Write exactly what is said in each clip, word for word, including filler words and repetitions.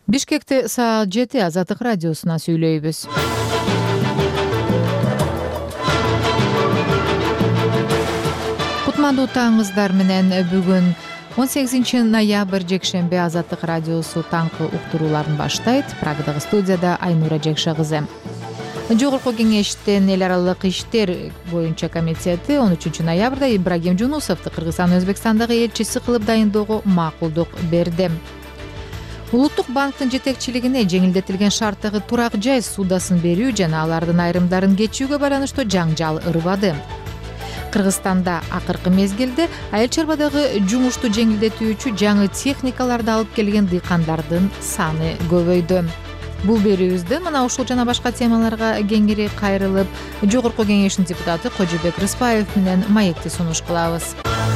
Бишкекте саат жети Азаттык радиосуна сүйлөйбүз. Кутмандуу таңыңыздар менен бүгүн он сегизинчи ноябрь жекшемби Азаттык радиосу таңкы уктурууларын баштайт. Прагадагы студияда Айнура Жекша кызы. Жогорку кеңештин эл аралык иштер боюнча комитети он үчүнчү ноябрда Ибрагим Жунусовду Кыргызстандын Өзбекстандагы элчиси кылып дайындоого макулдук берди. Улуттук банктын жетекчилигине жеңилдетилген шарттагы турак жай суудасын берүү жана алардын айрымдарын кечүүгө байланыштуу жаңжал ырбады. Кыргызстанда акыркы мезгилде айыл чарбадагы жумушту жеңилдетүүчү жаңы техникаларды алып келген дыйкандардын саны көбөйдү. Бул берүүбүздө мына ушул жана башка темаларга кеңири кайрылып, жогорку кеңештин депутаты Кожобек Рыспаев менен маекти сунуш кылабыз.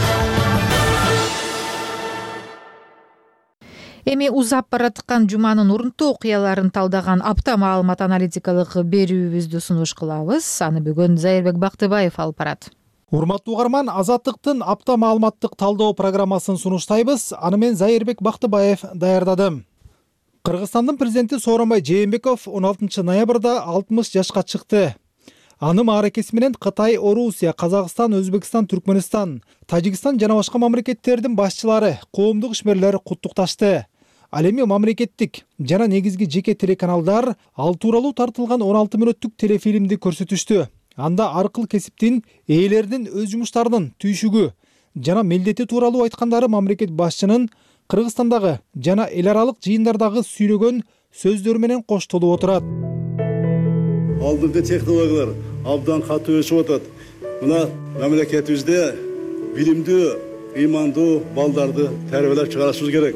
Эми узап бараткан жуманын урунтуу окуяларын талдаган апта маалымат аналитикалык берүүбүздү сунуш кылабыз. Аны бүгүн Зайырбек Бактыбаев алып барат. Урматтуу угарман, Азаттыктын апта маалыматтык талдоо программасын сунуштайбыз. Аны мен Зайырбек Бактыбаев даярдадым. Кыргызстандын президенти Сооронбай Жээнбеков он алтынчы ноябрда алтымыш жашка чыкты. Аны мааракеси менен Кытай, Орусия, Казакстан, Өзбекстан, Түркмөнстан, Тажикстан жана башка мамлекеттердин башчылары, коомдук ишмерлер куттукташты. Ал эми мамлекеттик жана негизги жеке телеканалдар ал тууралуу тартылган он алты мүнөттүк телефилмди көрсөтүштү. Анда ар кыл кесиптин ээлеринин өз жумуштарынын түйшүгү жана милдети тууралуу айткандары мамлекет башчынын Кыргызстандагы жана эл аралык жыйындардагы сүйлөгөн сөздөрү менен коштолуп отурат. Алдыңкы технологиялар абдан катуу өсүп атат. Мына мамлекетибизде билимдүү, ыймандуу балдарды тарбиялап чыгарышыбыз керек.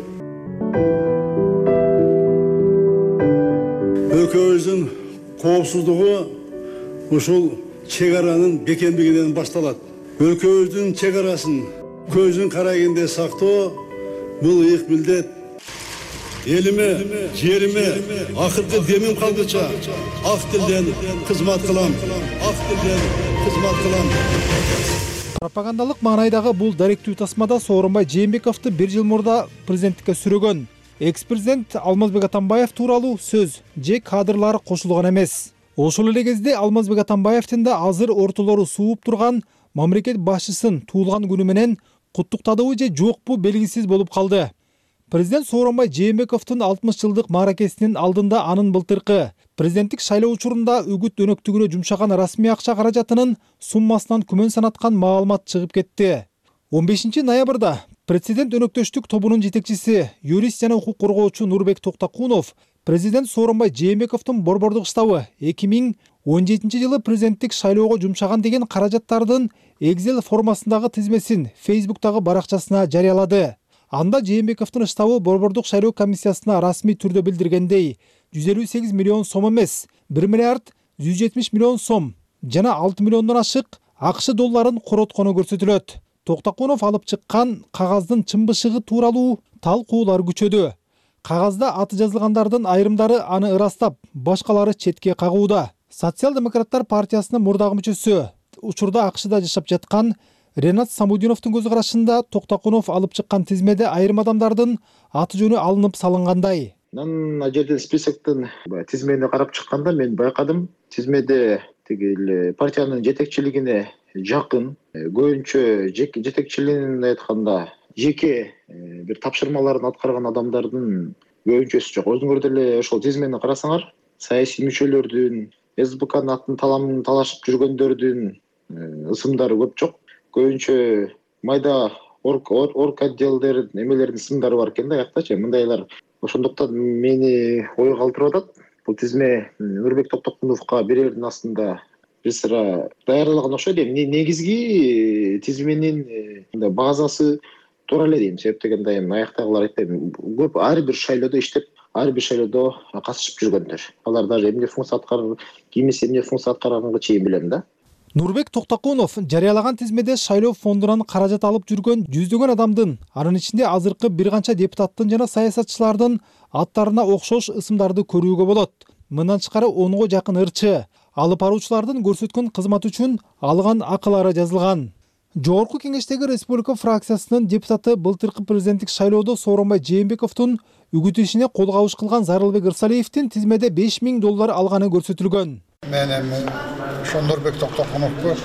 Өлкөбүздүн коопсуздугу ушул чек аранын бекемдигинен башталат. Өлкөбүздүн чек арасын көзүн карайгенде сактоо бул ыйык милдет. Элиме, жериме, акыркы демим калгыча ак тилден кызмат кылам. Ак тилден кызмат кылам. Пропагандалык маанайдагы бул даректүү тасмада Сооронбай Жээнбековду бир жыл мурда президенттикке сүрөгөн экс-президент Алмазбек Атамбаев тууралуу сөз же кадрлары кошулган эмес. Ошол эле кезде Алмазбек Атамбаевдин да азыр ортолору сууп турган мамлекет башчысын туулган күнү менен куттуктадыбы же жокпу белгисиз болуп калды. Президент Сооронбай Жээнбековдун алтымыш жылдык мааракесинин алдында анын былтыркы президенттик шайлоо учурунда үгүт өнөктүгүнө жумшаган расмий акча каражатынын суммасынан күмөн санаткан маалымат чыгып кетти. он бешинчи ноябрда президент өнөктөштүк тобунун жетекчиси, юрист жана укук коргоочу Нурбек Токтакунов президент Сооронбай Жээнбековдун борбордук штабы эки миң он жетинчи жылы президенттик шайлоого жумшаган деген каражаттардын Excel формасындагы тизмесин Facebooktагы баракчасына жарыялады. Анда Жээнбековдун штабы борбордук шайлоо комиссиясына расмий түрдө билдиргендей жүз элүү сегиз миллион сом эмес, бир миллиард жүз жетимиш миллион сом жана алты миллиондон ашык АКШ долларын короткону көрсөтүлөт. Токтакунов алып чыккан кагаздын чымбышыгы тууралуу талкуулар күчөдү. Кагазда аты жазылгандардын айрымдары аны ырастап, башкалары четке кагууда. Социал-демократтар партиясынын мурдагы мүчөсү, учурда АКШда жашап жаткан Ренат Самудиновдун көз карашында Токтакунов алып чыккан тизмеде айрым адамдардын аты жөнү алынып салынгандай. Мына жерден списоктун тизмени карап чыкканда мен байкадым, тизмеде тиги партиянын жетекчилигине жакын, көбүнчө жетекчилигин айтканда жеке бир тапшырмаларын аткарган адамдардын көбүнчөсү жок. Өзүңөр деле ошол тизмени карасаңар, саясий мүчөлөрдүн, СБКнын атын таламын талашып жүргөндөрдүн ысымдары көп жок. Көбүнчө майда орг отделдер эмелердин ысымдары бар экен да аяктачы. Мындайлар ошондуктан мени ой калтырып атат. Бул тизме Нурбек Токтокуновго берердин астында бир сыра даярдалган окшойт. Негизги тизменин базасы туура эле дейм. Себеп дегенде эми аяктагылар айтпайм. Көп ар бир шайлоодо иштеп, ар бир шайлоодо катышып жүргөндөр. Алар даже эмне функция аткарып, кимиси эмне функция аткарганга чейин билем да. Нурбек Токтокунов жарыялаган тизмеде шайлоо фондунан каражат алып жүргөн жүздөгөн адамдын, анын ичинде азыркы бир канча депутаттын жана саясатчылардын аттарына окшош ысымдарды көрүүгө болот. Мындан тышкары онго жакын ырчы, алып баруучулардын көрсөткөн кызмат үчүн алган акылары жазылган. Жогорку Кеңештеги Республика фракциясынын депутаты былтыркы президенттик шайлоодо Сооронбай Жээнбековдун үгүтүшүнө кол кабыш кылган Зарылбек Ырсалиевдин тизмеде беш миң доллар алганы көрсөтүлгөн. Мен эми ошо Нурбек Токтокуновго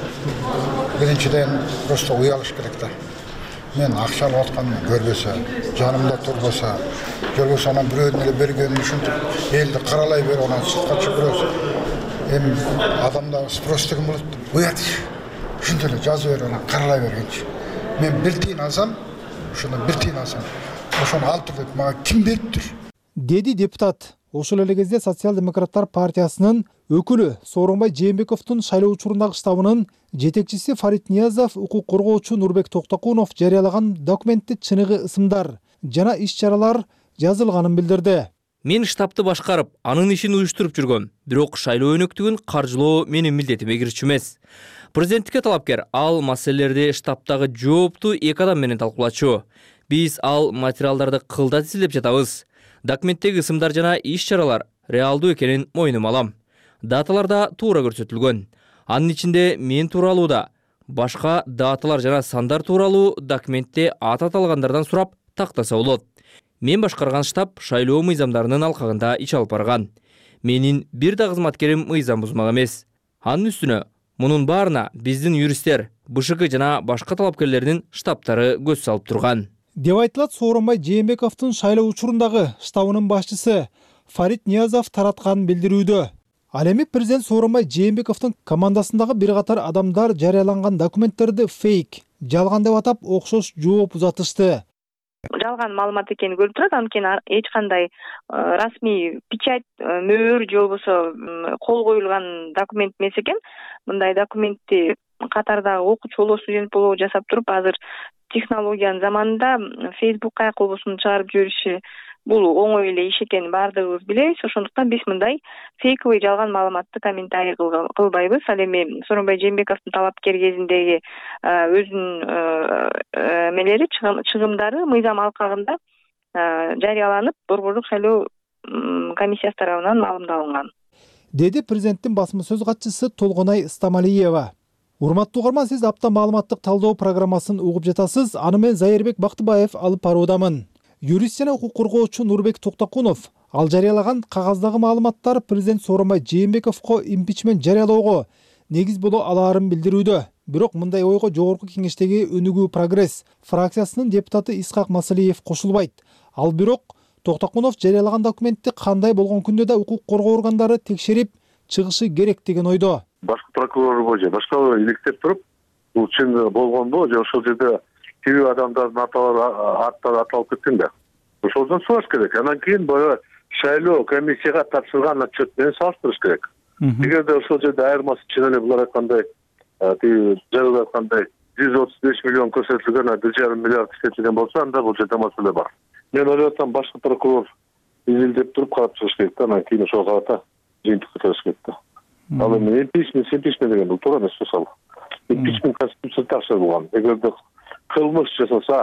биринчиден просто уялыш керек да. Мен акча алып атканымды көрбөсө, жанымда турбаса, жолбосо анан бирөөнү эле бергенин ушинтип элди каралай берип анан сыртка чыгырып, эми адамдар спрос деген болот. Уят. Ушинтип эле жазып берип анан каралай бергенчи. Мен бир тиын алсам, ошону бир тиын алсам, ошону ал тур деп мага ким бериптир? Деди депутат. Ошол эле кезде Социал-демократтар партиясынын өкүлү Сооронбай Жээнбековдун шайлоо учурундагы штабынын жетекчиси Фарид Ниязов укук коргоочу Нурбек Токтокунов жарыялаган документте чыныгы ысымдар жана иш-чаралар жазылганын билдирди. Мен штабты башкарып, анын ишин уюштуруп жүргөм. Бирок шайлоо өнөктүгүн каржылоо менин милдетиме кирчү эмес. Президенттикке талапкер ал маселелерди штабтагы жооптуу эки адам менен талкуулачу. Биз ал материалдарды кылда тизилеп жатабыз. Документтеги ысымдар жана иш-чаралар реалдуу экенин мойнума алам. Даталарда туура көрсөтүлгөн. Анын ичинде мен тууралуу да, башка даталар жана сандар тууралуу документте аты аталгандардан сурап тактаса болот. Мен башкарган штаб шайлоо мыйзамдарынын алкагында иш алып барган. Менин бир да кызматкерим мыйзам бузмак эмес. Анын үстүнө мунун баарына биздин юристтер, БШК жана башка талапкерлердин штабтары көз салып турган. Деп айтылат Сооронбай Жээнбековдун шайлоо учурундагы штабынын башчысы Фарид Ниязов таратканын билдирүүдө. Ал эми президент Сооронбай Жээнбековдун командасындагы бир катар адамдар жарыяланган документтерди фейк, жалган деп атап окшош жооп узатышты. Жалган маалымат экени көрүнүп турат, анткени эч кандай расмий печать, мөөр же болбосо кол коюлган документ эмес экен. Мындай документти катардагы окуучу болобу, студент болобу жасап туруп, азыр технологиянын заманында Facebook кайкылбосун чыгарып жибериши бул оңой эле иш экенин баардыгыбыз билебиз. Ошондуктан биз мындай фейковый жалган маалыматты комментарий кылбайбыз. Ал эми Сооронбай Жээнбековдун талапкер кезиндеги өзүнүн эмелери, чыгымдары мыйзам алкагында жарыяланып, Борбордук шайлоо комиссиясы тарабынан маалымдалган. Деди президенттин басма сөз катчысы Толгонай Стамалиева. Урматтуу угарман, сиз апта маалыматтык талдоо программасын угуп жатасыз. Аны мен Зайырбек Бактыбаев алып баруудамын. Юрист жана укук коргоочу Нурбек Токтокунов ал жарыялаган кагаздагы маалыматтар президент Сооронбай Жээнбековго импичмент жарыялоого негиз боло алаарын билдирүүдө. Бирок мындай ойго Жогорку Кеңештеги Өнүгүү Прогресс фракциясынын депутаты Исхак Масалиев кошулбайт. Ал бирок Токтокунов жарыялаган документти кандай болгон күндө да укук коргоо органдары текшерип чыгышы керек деген ойдо. Башкы прокурор же башка иликтеп туруп, бул чын болгонбу же ошол жерде кээ адамдардын аталары аттары аталып кеткен да. Ошолдон сураш керек. Анан кийин баягы шайлоо комиссияга тапшырган отчет менен салыштырыш керек. Эгерде ошол жерде айырмасы чын эле булар айткандай, тиги жарыялап аткандай жүз отуз беш миллион көрсөтүлгөн, бир жарым миллиард иштетилген болсо, анда бул жерде маселе бар. Мен ойлоп атам, башкы прокурор изилдеп туруп карап чыгыш керек да, анан кийин ошого карата жыйынтык чыгыш керек да. Ал эми импичмент, импичмент деген бул туура эмес мисалы. Импичмент конституцияда тапшырылган. Эгерде кылмыш жасаса,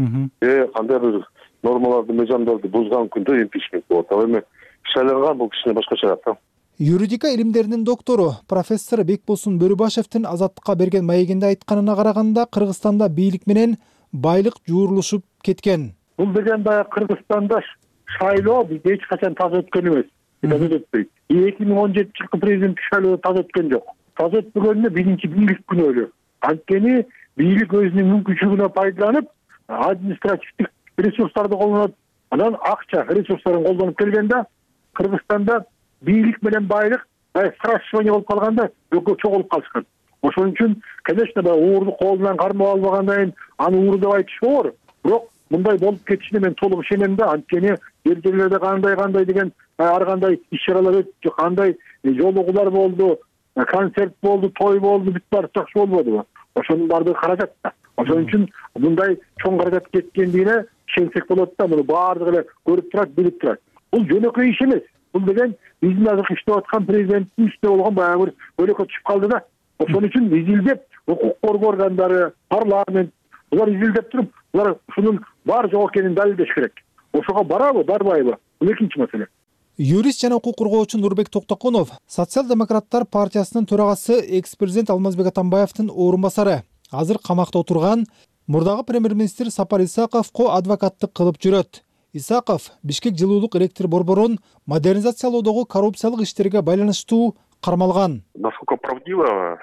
э кандай бир нормаларды, мыйзамдарды бузган күндө импичмент болот. Ал эми шайланган бул кичине башкача да. Юридика илимдеринин доктору профессор Бекболсун Бөрүбашевдин Азаттыкка берген маегинде айтканына караганда, Кыргызстанда бийлик менен байлык жуурулушуп кеткен. Бул деген баягы Кыргызстанда шайлоо бизде эч качан таза өткөн эмес. Таза өтпөйт. эки миң он жетинчи жылкы президенттик шайлоо таза өткөн жок. Таза өтпөгөнүнө биринчи бийлик күнөөлүү. Анткени бийлик өзүнүн мүмкүнчүлүгүнө пайдаланып, административдик ресурстарды колдонот. Анан акча ресурстарын колдонуп келгенде Кыргызстанда бийлик менен байлык сращивание болуп калганда экөө чогулуп калышкан. Ошон үчүн, конечно, уурду колунан кармап албагандан кийин аны ууру деп айтыш оор. Бирок мындай болуп кетишине мен толук ишенем да. Анткени бир жерлерде кандай кандай деген ар кандай иш-чаралар өттү, кандай жолугулар болду, концерт болду, той болду, бүт баары жакшы болбодубу? Ошонун баардыгы каражат да. Ошон үчүн мындай чоң каражат кеткендигине ишенсек болот да. Муну баардыгы эле көрүп турат, билип турат. Бул жөнөкөй иш эмес. Бул деген биздин азыр иштеп аткан президенттин үстүнө болгон баягы бир өлөкө түшүп калды да. Ошон үчүн изилдеп, укук коргоо органдары, парламент булар изилдеп туруп, булар ушунун бар жок экенин далилдеш керек. Ошого барабы, барбайбы? Бул экинчи маселе. Юрист жана укук коргоочу Нурбек Токтокунов Социал-демократтар партиясынын төрагасы экс-президент Алмазбек Атамбаевдин орун басары. азыр камакта отурган мурдагы премьер-министр Сапар Исаковго адвокаттык кылып жүрөт. Исаков Бишкек жылуулук электр борборун модернизациялоодогу коррупциялык иштерге байланыштуу кармалган. Насколько правдиво,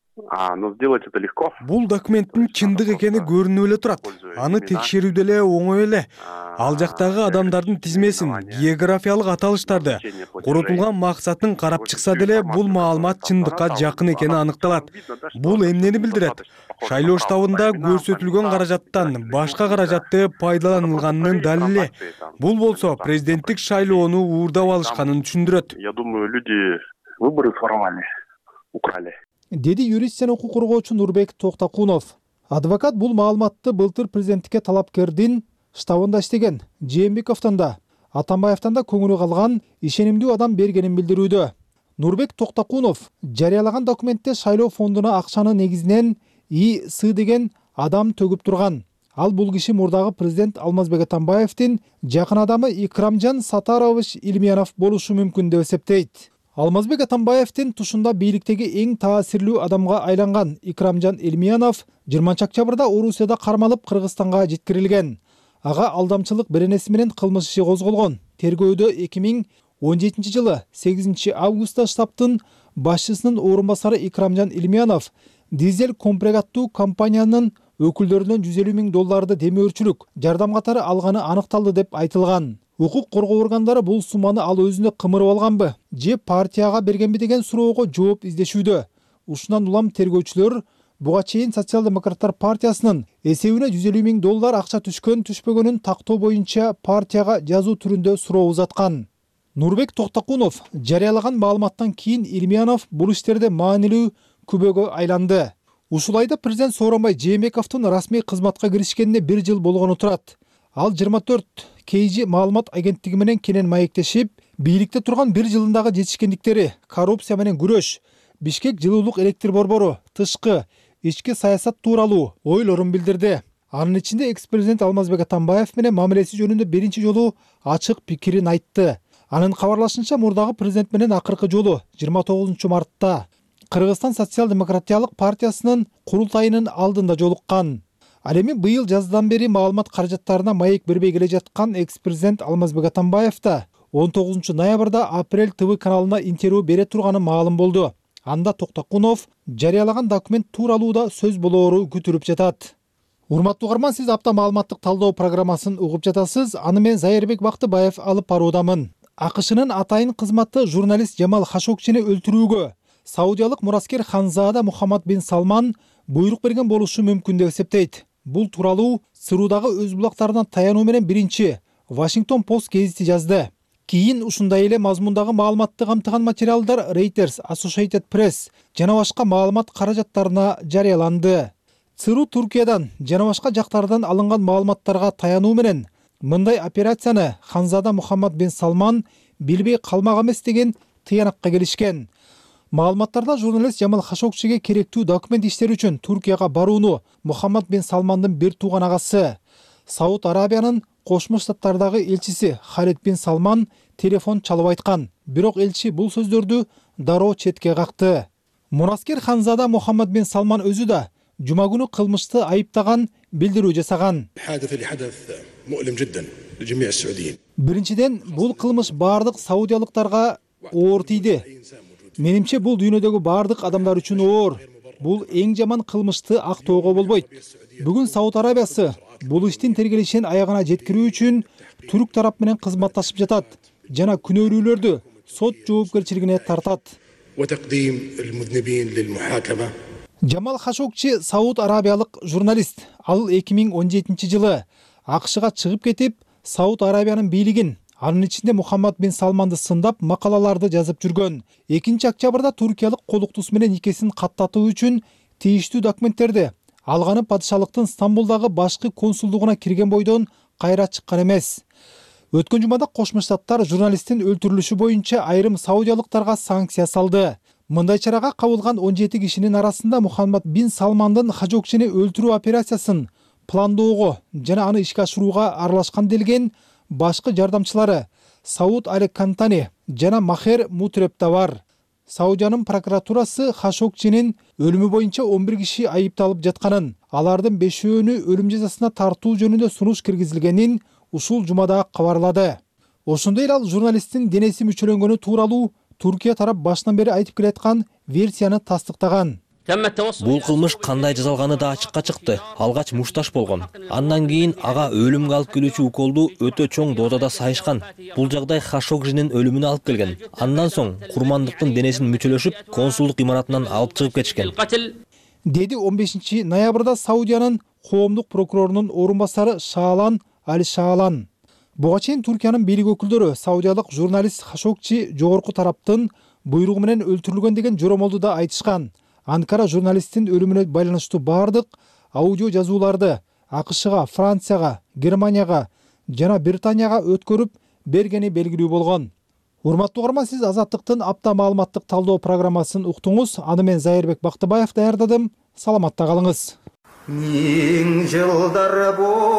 но сделать это легко. Бул документтин чындык экени көрүнүп эле турат. Аны текшерүү деле оңой эле. Ал жактагы адамдардын тизмесин, географиялык аталыштарды, коротулган максатын карап чыкса деле бул маалымат чындыкка жакын экени аныкталат. Бул эмнени билдирет? Шайлоо штабында көрсөтүлгөн каражаттан башка каражатты пайдаланылганынын далили. Бул болсо президенттик шайлоону уурдап алышканын түшүндүрөт. Я думаю, люди выборы своровали, украли. Деди юрист жана укук коргоочу Нурбек Токтакунов. Адвокат бул маалыматты былтыр президенттикке талапкердин штабында иштеген Жээнбековдон да, Атамбаевдон да көңүлү калган ишенимдүү адам бергенин билдирүүдө. Нурбек Токтакунов жарыялаган документте шайлоо фондуна акчаны негизинен И С деген адам төгүп турган. Ал бул киши мурдагы президент Алмазбек Атамбаевдин жакын адамы Икрамжан Сатарович Илмиянов болушу мүмкүн деп эсептейт. Алмазбек Атамбаевдин тушунда бийликтеги эң таасирлүү адамга айланган Икрамжан Илмиянов жыйырманчы октябрда Орусияда кармалып Кыргызстанга жеткирилген. Ага алдамчылык беренеси менен кылмыш иши козголгон. Тергөөдө эки миң он жетинчи жылы сегизинчи августта штабтын башчысынын орун басары Икрамжан Илмиянов дизель компрегаттуу компаниянын өкүлдөрүнөн жүз элүү миң долларды демөөрчүлүк жардам катары алганы аныкталды деп айтылган. Укук коргоо органдары бул сумманы ал өзүнө кымырып алганбы же партияга бергенби деген суроого жооп издешүүдө. Ушундан улам тергөөчүлөр буга чейин Социал-демократтар партиясынын эсебине жүз элүү миң доллар акча түшкөн түшпөгөнүн тактоо боюнча партияга жазуу түрүндө суроо узаткан. Нурбек Токтакунов жарыялаган маалыматтан кийин Илмиянов бул иштерде маанилүү күбөгө айланды. Ушул айда президент Сооронбай Жээнбековдун расмий кызматка киришкенине бир жыл болгону турат. Ал жыйырма төрт кей жи маалымат агенттиги менен кенен маектешип, бийликте турган бир жылындагы жетишкендиктери, коррупция менен күрөш, Бишкек жылуулук электр борбору, тышкы, ички саясат тууралуу ойлорун билдирди. Анын ичинде экс-президент Алмазбек Атамбаев менен мамилеси жөнүндө биринчи жолу ачык пикирин айтты. Анын кабарлашынча мурдагы президент менен акыркы жолу жыйырма тогузунчу мартта Кыргызстан социал-демократиялык партиясынын курултайынын алдында жолуккан. Ал эми быйыл жаздан бери маалымат каражаттарына маек бербей келе жаткан экс-президент Алмазбек Атамбаев да он тогузунчу ноябрда Апрель ТВ каналына интервью бере турганы маалым болду. Анда Токтакунов жарыялаган документ тууралуу да сөз болоору күтүлүп жатат. Урматтуу угарман, сиз апта маалыматтык талдоо программасын угуп жатасыз. Аны мен Зайырбек Бактыбаев алып баруудамын. АКШнын атайын кызматы журналист Жамал Хашогчини өлтүрүүгө саудиялык мураскер Ханзада Мухаммад бин Салман буйрук берген болушу мүмкүн деп эсептейт. Бул тууралуу Сыруудагы өз булактарынан таянуу менен биринчи Вашингтон Пост гезити жазды. Кийин ушундай эле мазмундагы маалыматты камтыган материалдар Reuters, Associated Press жана башка маалымат каражаттарына жарыяланды. ЦРУ Туркиядан жана башка жактардан алынган маалыматтарга таянуу менен мындай операцияны Ханзада Мухаммад бин Салман билбей калмак эмес деген тыянакка келишкен. Маалыматтарда журналист Жамал Хашогчиге керектүү документ иштери үчүн Туркияга барууну Мухаммад бин Салмандын бир тууган агасы, Сауд Арабиянын Кошмо Штаттардагы элчиси Халид бин Салман телефон чалып айткан. Бирок элчи бул сөздөрдү дароо четке какты. Мураскер Ханзада Мухаммад бин Салман өзү да жума күнү кылмышты айыптаган билдирүү жасаган. Биринчиден, бул кылмыш бардык саудиялыктарга оор тийди. Менимче бул дүйнөдөгү бардык адамдар үчүн оор. Бул эң жаман кылмышты актоого болбойт. Бүгүн Сауд Арабиясы бул иштин тергелишин аягына жеткирүү үчүн түрк тарап менен кызматташып жатат жана күнөөлүүлөрдү сот жоопкерчилигине тартат. Жамал Хашогчи Сауд Арабиялык журналист. Ал эки миң он жетинчи жылы АКШга чыгып кетип, Сауд Арабиянын бийлигин, анын ичинде Мухаммад бин Салманды сындап макалаларды жазып жүргөн. экинчи октябрда туркиялык колуктус менен никесин каттатуу үчүн тийиштүү документтерди алганы падышалыктын Стамбулдагы башкы консулдугуна кирген бойдон кайра чыккан эмес. Өткөн жумада Кошмо Штаттар журналисттин өлтүрүлүшү боюнча айрым саудиялыктарга санкция салды. Мындай чарага кабылган он жети кишинин арасында Мухаммад бин Салмандын Хашогчини өлтүрүү операциясын пландоого жана аны ишке ашырууга аралашкан делген башкы жардамчылары Сауд Алек Кантани жана Махер Мутреп да бар. Саудиянын прокуратурасы Хашогчинин өлүмү боюнча он бир киши айыпталып жатканын, алардын бешөөнү өлүм жазасына тартуу жөнүндө сунуш киргизилгенин ушул жумада кабарлады. Ошондой эле ал журналисттин денеси мүчөлөнгөнү тууралуу Туркия тарап башынан бери айтып келаткан версияны тастыктаган. Бул кылмыш кандай жасалганы да ачыкка чыкты. Алгач мушташ болгон. Андан кийин ага өлүмгө алып келүүчү уколду өтө чоң дозада сайышкан. Бул жагдай Хашогжинин өлүмүнө алып келген. Андан соң курмандыктын денесин мүчөлөшүп, консулдук имаратынан алып чыгып кетишкен. Деди он бешинчи ноябрда Саудиянын коомдук прокурорунун орун басары Шаалан Али Шаалан. Буга чейин Туркиянын бийлик өкүлдөрү саудиялык журналист Хашогчи жогорку тараптын буйругу менен өлтүрүлгөн деген жоромолду да айтышкан. Анкара журналисттин өлүмүнө байланыштуу бардык аудио жазууларды АКШга, Францияга, Германияга жана Британияга өткөрүп бергени белгилүү болгон. Урматтуу угарман, сиз Азаттыктын апта маалыматтык талдоо программасын уктуңуз. Аны мен Зайырбек Бактыбаев даярдадым. Саламатта калыңыз. Миң жылдар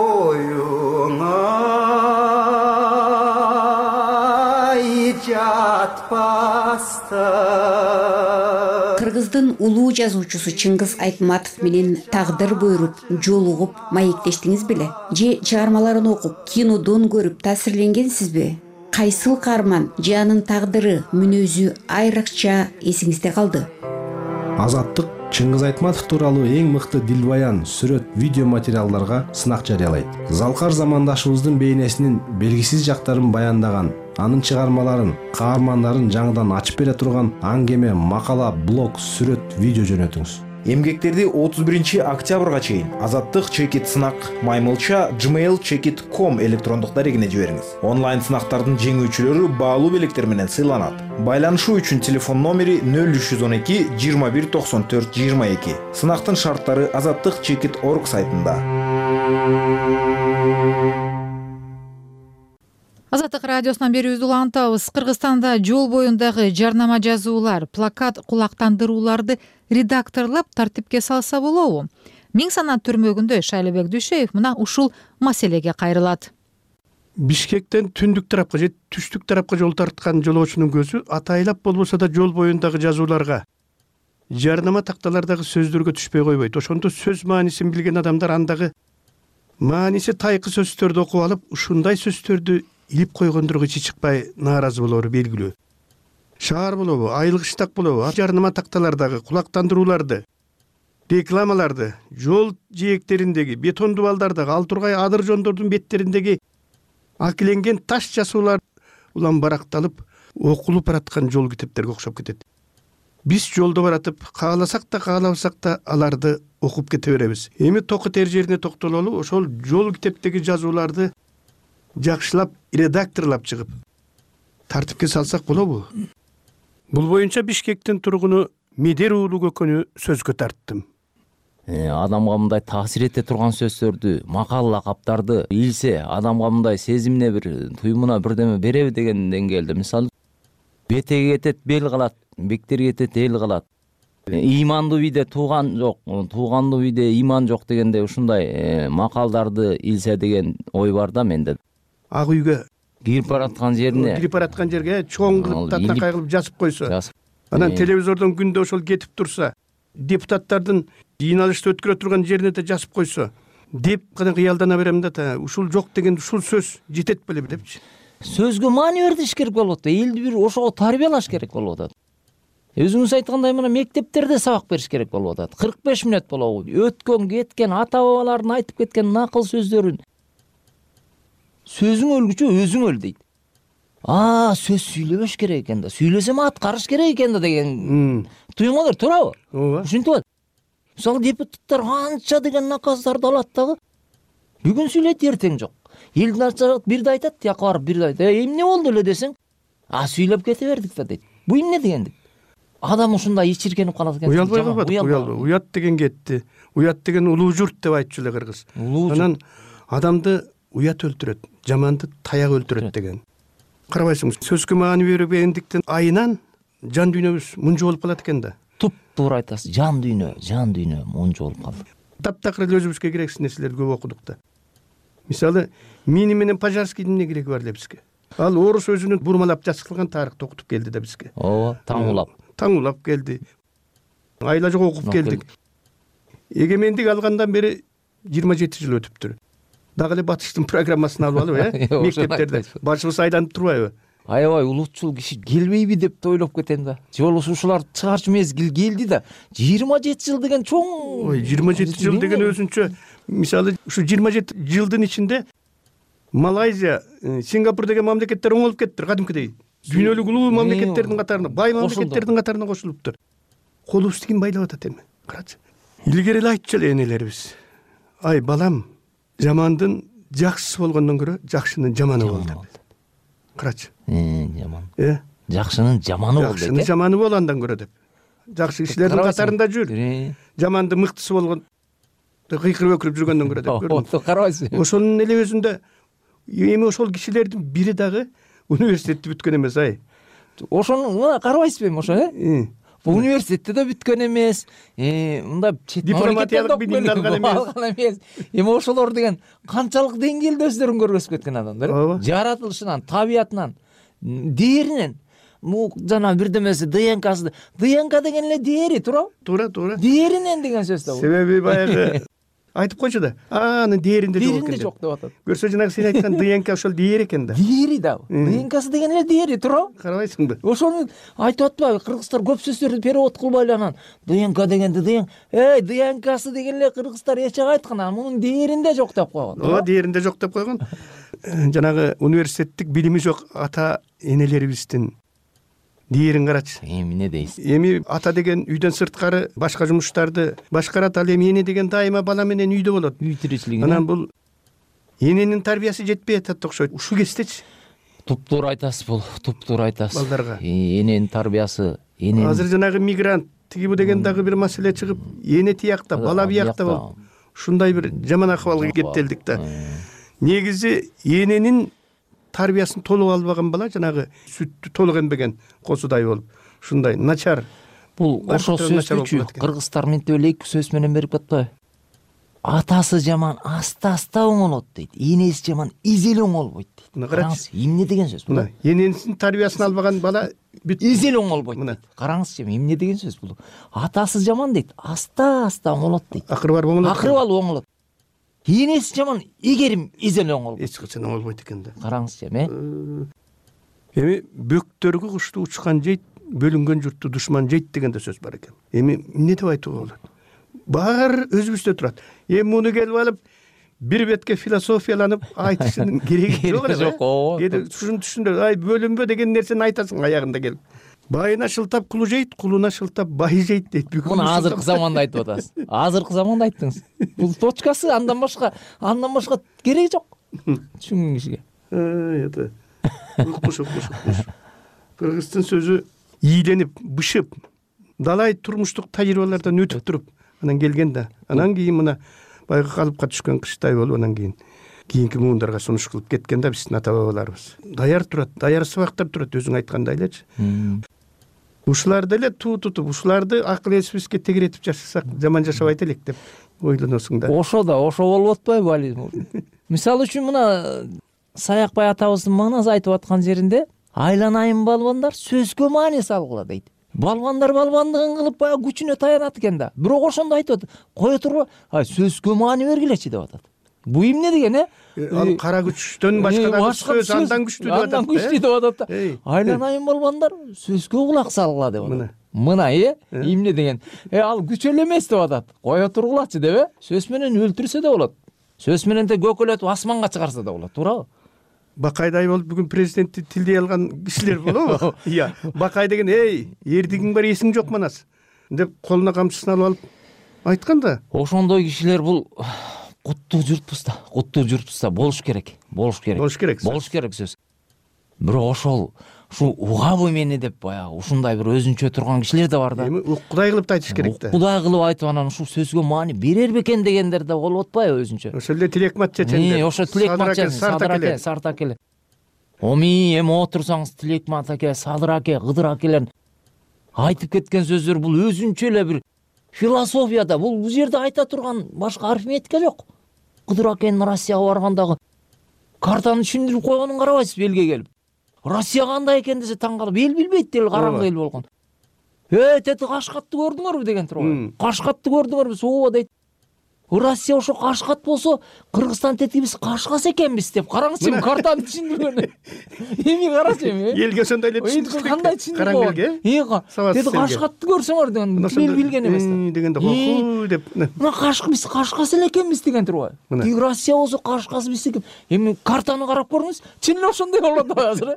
боюңа жатпаста. Кыргыздын улуу жазуучусу Чыңгыз Айтматов менен тагдыр буйруп, жолугуп, маектештиңиз беле? Же чыгармаларын окуп, кинодон көрүп таасирленгенсизби? Кайсыл каарман же анын тагдыры, мүнөзү айрыкча эсиңизде калды? Азаттык Чыңгыз Айтматов тууралуу эң мыкты дилбаян, сүрөт, видео материалдарга сынак жарыялайт. Залкар замандашыбыздын бейнесинин белгисиз жактарын баяндаган, анын чыгармаларын, каармандарын жаңыдан ачып бере турган аңгеме, макала, блог, сүрөт, видео жөнөтүңүз. Эмгектерди отуз биринчи октябрга чейин Азаттык чекит сынак маймылча gmail чекит точка ком электрондук дарегине жибериңиз. Онлайн сынактардын жеңүүчүлөрү баалуу белектер менен сыйланат. Байланышуу үчүн телефон номери нөл үч жүз он эки жыйырма бир токсон төрт жыйырма эки. Сынактын шарттары азаттык чекит точка орг сайтында. Азаттык радиосунан берүүбүздү улантабыз. Кыргызстанда жол боюндагы жарнама жазуулар, плакат, кулактандырууларды редакторлоп тартипке салса болобу? Миң санат түрмөгүндө Шайлыбек Дүйшөев мына ушул маселеге кайрылат. Бишкектен түндүк тарапка же түштүк тарапка жол тарткан жолоочунун көзү атайлап болбосо да жол боюндагы жазууларга, жарнама такталардагы сөздөргө түшпөй койбойт. Ошондо сөз маанисин билген адамдар андагы мааниси тайкы сөздөрдү окуп алып, ушундай сөздөрдү илип койгондорго ичи чыкпай нааразы болору белгилүү. Шаар болобу, айлык штак болобу, жарнама такталардагы кулактандырууларды, рекламаларды, жол жээктериндеги, бетон дубалдардагы, ал тургай адыр жондордун беттериндеги акиленген таш жасуулар улам баракталып, окулуп бараткан жол китептерге окшоп кетет. Биз жолдо баратып, кааласак да, каалабасак да аларды окуп кете беребиз. Эми току тер жерине токтололу, ошол жол китептеги жазууларды жакшылап, редакторлап чыгып, тартипке салсак болобу? Бул боюнча Бишкектин тургуну Медер уулу көкөнү сөзгө тарттым. Адамга мындай таасир эте турган сөздөрдү, макал лакаптарды илсе, адамга мындай сезимине бир туюмуна бирдеме береби деген деңгээлде. Мисалы, бетеге кетет, бел калат, бектерге кетет, эл калат. Имандуу үйдө тууган жок, туугандуу үйдө иман жок дегенде ушундай макалдарды илсе деген ой бар да менде. Ак үйгө кирип бараткан жерине, кирип бараткан жерге чоң кылып татнакай кылып жазып койсо, анан телевизордон күндө ошол кетип турса, депутаттардын жыйналышты өткөрө турган жерине да жазып койсо, деп кана кыялдана берем да, ушул жок деген ушул сөз жетет беле депчи. Сөзгө маани бердиш керек болуп атат. Элди бир ошого тарбиялаш керек болуп атат. Өзүңүз айткандай мына мектептерде сабак бериш керек болуп атат. кырк беш мүнөт болобу? Өткөн, кеткен, ата бабалардын айтып кеткен накыл сөздөрүн сөзүң өлгүчө өзүң өл дейт. А, сөз сүйлөбөш керек экен да. Сүйлөсөм аткарыш керек экен да деген туюмалар туурабы? Ооба. Ушинтип атат. Мисалы депутаттар анча деген наказдарды алат дагы. Бүгүн сүйлөйт, эртең жок. Элдин ачат бирди айтат, тияка барып бирди айтат. Э, эмне болду эле десең, а сүйлөп кете бердик да дейт. Бул эмне дегендик? Адам ушундай ичиркенип калат экен. Уялбай калбады, уялбай. Уят деген кетти. Уят деген улуу журт деп айтчу эле кыргыз. Анан адамды уят өлтүрөт, жаманды таяк өлтүрөт деген. Карабайсыңыз, сөзгө маани бербегендиктен айынан жан дүйнөбүз мунжу болуп калат экен да. Туп-туура айтасыз. Жан дүйнө, жан дүйнө мунжу болуп калды. Таптакыр эле өзүбүзгө керексиз нерселерди көп окудук да. Мисалы, Мини менен Пожарскийдин эмне кереги бар эле бизге? Ал орус өзүнүн бурмалап жазгылган тарыхты окутуп келди да бизге. Ооба, таңуулап. таң улап келди, айла жок окуп келдик. Эгемендик алгандан бери жыйырма жети жыл өтүптүр. Дагы эле батыштын программасын алып алып, э, мектептерде башыбыз айланып турбайбы? Аябай улутчул киши келбейби деп да ойлоп кетем да. Же болбосо ушулар чыгарчу мезгил келди да. жыйырма жети жыл деген чоң. Ой, жыйырма жети жыл деген өзүнчө, мисалы ушу жыйырма жети жылдын ичинде Малайзия, Сингапур деген мамлекеттер оңолуп кеттир кадимкидей. Дүйнөлүк улуу мамлекеттердин катарына, бай мамлекеттердин катарына кошулуптур. Колубуз тигин байлап атат эми. Карачы. Илгери эле айтчу эле энелерибиз. Ай балам, жамандын жакшысы болгондон көрө жакшынын жаманы бол деп. Карачы. Э, жаман. Э, жакшынын жаманы бол деп. Жакшынын жаманы бол андан көрө деп. Жакшы кишилердин катарында жүр. Жаманды мыктысы болгон кыйкырып өкүрүп жүргөндөн көрө деп көрдүм. Карабайсызбы? Ошонун эле өзүндө эми ошол кишилердин бири дагы университетти бүткөн эмес, ай. Ошону мына карабайсызбы эми ошо, э? Бул университетте да бүткөн эмес. Э, мында чет дипломатиялык билимди алган эмес. Эми ошолор деген канчалык деңгээлде өздөрүн көргөзүп кеткен адамдар. Жаратылышынан, табиятынан, дээринен. Бул жана бирдемеси ДНКсы. ДНК деген эле дээри, туурабы? Туура, туура. Дээринен деген сөз да бул. Себеби баягы айтып койчу да. Анын дээринде жок экен. Дээринде жок деп атат. Көрсө жанагы сен айткан ДНК ошол дээри экен да. Дээри да. ДНКсы деген эле дээри, туурабы? Карабайсыңбы? Ошону айтып атпайбы? Кыргыздар көп сөздөрдү перевод кылбай эле анан ДНК дегенди ДНК, эй, ДНКсы деген эле кыргыздар эч айткан, анан мунун дээринде жок деп койгон. Ооба, дээринде жок деп койгон. Жанагы университеттик билими жок ата энелерибиздин дээрин карачы. Эми эмне дейсиз? Эми ата деген үйдөн сырткары башка жумуштарды башкарат, ал эми эне деген дайыма бала менен үйдө болот. Үй тиричилиги. Анан бул эненин тарбиясы жетпей атат окшойт. Ушул кездечи. Туптуура айтасыз, бул туптуура айтасыз. Балдарга. Эненин тарбиясы, эненин. Азыр жанагы мигрант тиги бу деген дагы бир маселе чыгып, эне тиякта, бала биякта болуп, ушундай бир жаман акыбалга кеттелдик да. Негизи эненин тарбиясын толук албаган бала жанагы сүттү толук эмбеген косудай болуп, ушундай начар. Бул ошол сөздүчү кыргыздар мынтип эле эки сөз менен берип атпайбы? Атасы жаман аста-аста оңолот дейт, энеси жаман изел оңолбойт дейт. Караңыз, эмне деген сөз бул? Эненин тарбиясын албаган бала изел оңолбойт дейт. Караңызчы, эмне деген сөз бул? Атасы жаман дейт, аста-аста оңолот дейт. Акыры барып оңолот. Акыры барып оңолот. Энеси жаман, эгерим изел оңолбойт. Эч качан оңолбойт экен да. Караңызчы, эми. Эми бөктөргө кушту учкан жейт, бөлүнгөн журтту душман жейт деген да сөз бар экен. Эми эмне деп айтууга болот? Баары өзүбүздө турат. Эми муну келип алып бир бетке философияланып айтышынын кереги жок эле. Жок. Эди ушуну түшүндүр. Ай, бөлүнбө деген нерсени айтасың аягында келип. Байына шылтап кулу жейт, кулуна шылтап бай жейт дейт. Муну азыркы заманда айтып атасыз. Азыркы заманда айттыңыз. Бул точкасы андан башка, андан башка кереги жок. Түшүнгөн кишиге. Ай, это. Укмуш, укмуш, укмуш. Кыргыздын сөзү ийленип, бышып, далай турмуштук тажрыйбалардан өтүп туруп, анан келген да. Анан кийин мына байга калыпка түшкөн кыштай болуп, анан кийин кийинки муундарга сунуш кылып кеткен да биздин ата бабаларыбыз. Даяр турат, даяр сабактар турат, өзүң айткандай элечи. Ушуларды эле туу тутуп, ушуларды акыл эсибизге тегеретип жашасак, жаман жашабайт элек деп ойлоносуң да. Ошо да, ошо болуп атпайбы али? Мисалы үчүн мына Саякбай атабыздын манас айтып аткан жеринде айланайын балбандар сөзгө маани салгыла дейт. Балбандар балбандыгын кылып баягы күчүнө таянат экен да. Бирок ошондо айтып атат, кое турбу, ай сөзгө маани бергилечи деп атат. Бу эмне деген, э? Ал кара күчтөн башка да сөз андан күчтүү деп атат. Андан күчтүү деп атат да. Айланайын балбандар сөзгө кулак салгыла деп атат. Мына, э? Эмне деген? Э, ал күч эле эмес деп атат. Кое тургулачы деп, э? Сөз менен өлтүрсө да болот. Сөз менен де көкөлөтүп асманга чыгарса да болот, туурабы? Бакайдай болуп бүгүн президентти тилдей алган кишилер болобу? Ия, Бакай деген, эй, эрдигиң бар, эсиң жок манас деп колуна камчысын алып алып айткан да. Ошондой кишилер бул куттуу журтпуз да, куттуу журтпуз да, болуш керек, болуш керек. Болуш керек. Болуш керек сөз. Бирок ошол ушу угабы мени деп баягы ушундай бир өзүнчө турган кишилер да бар да. Эми уккудай кылып айтыш керек да. Уккудай кылып айтып анан ушул сөзгө маани берер бекен дегендер да болуп атпайбы өзүнчө? Ошол эле Тилекмат чечендер. Ошо Тилекмат чечен, Садыр аке, Сарт акелер. Оми, эми отурсаңыз Тилекмат аке, Садыр аке, Кыдыр акелер айтып кеткен сөздөр бул өзүнчө эле бир философияда. Бул бул жерде айта турган башка арифметика жок. Кыдыр акенин Россияга баргандагы картаны түшүндүрүп койгонун карабайсызбы элге келип? Россия кандай экен десе таң калып, эл билбейт, эл караңгы эл болгон. Э, тети Кашкатты көрдүңөрбү деген турбайбы? Кашкатты көрдүңөрбү? Ооба дейт. Россия ошо Кашкат болсо, Кыргызстан тети биз Кашкас экенбиз деп. Караңызчы, картаны түшүндүргөнү. Эми карачы эми. Элге ошондой эле түшүндүрүп кандай түшүндүрүп караң элге. Тети Кашкатты көрсөңөр деген мен билген эмес да. Дегенде хоху деп. Мына Кашкы биз Кашкас эле экенбиз деген турбайбы? Тиги Россия болсо Кашкас биз экен. Эми картаны карап көрүңүз, чын эле ошондой болот азыр.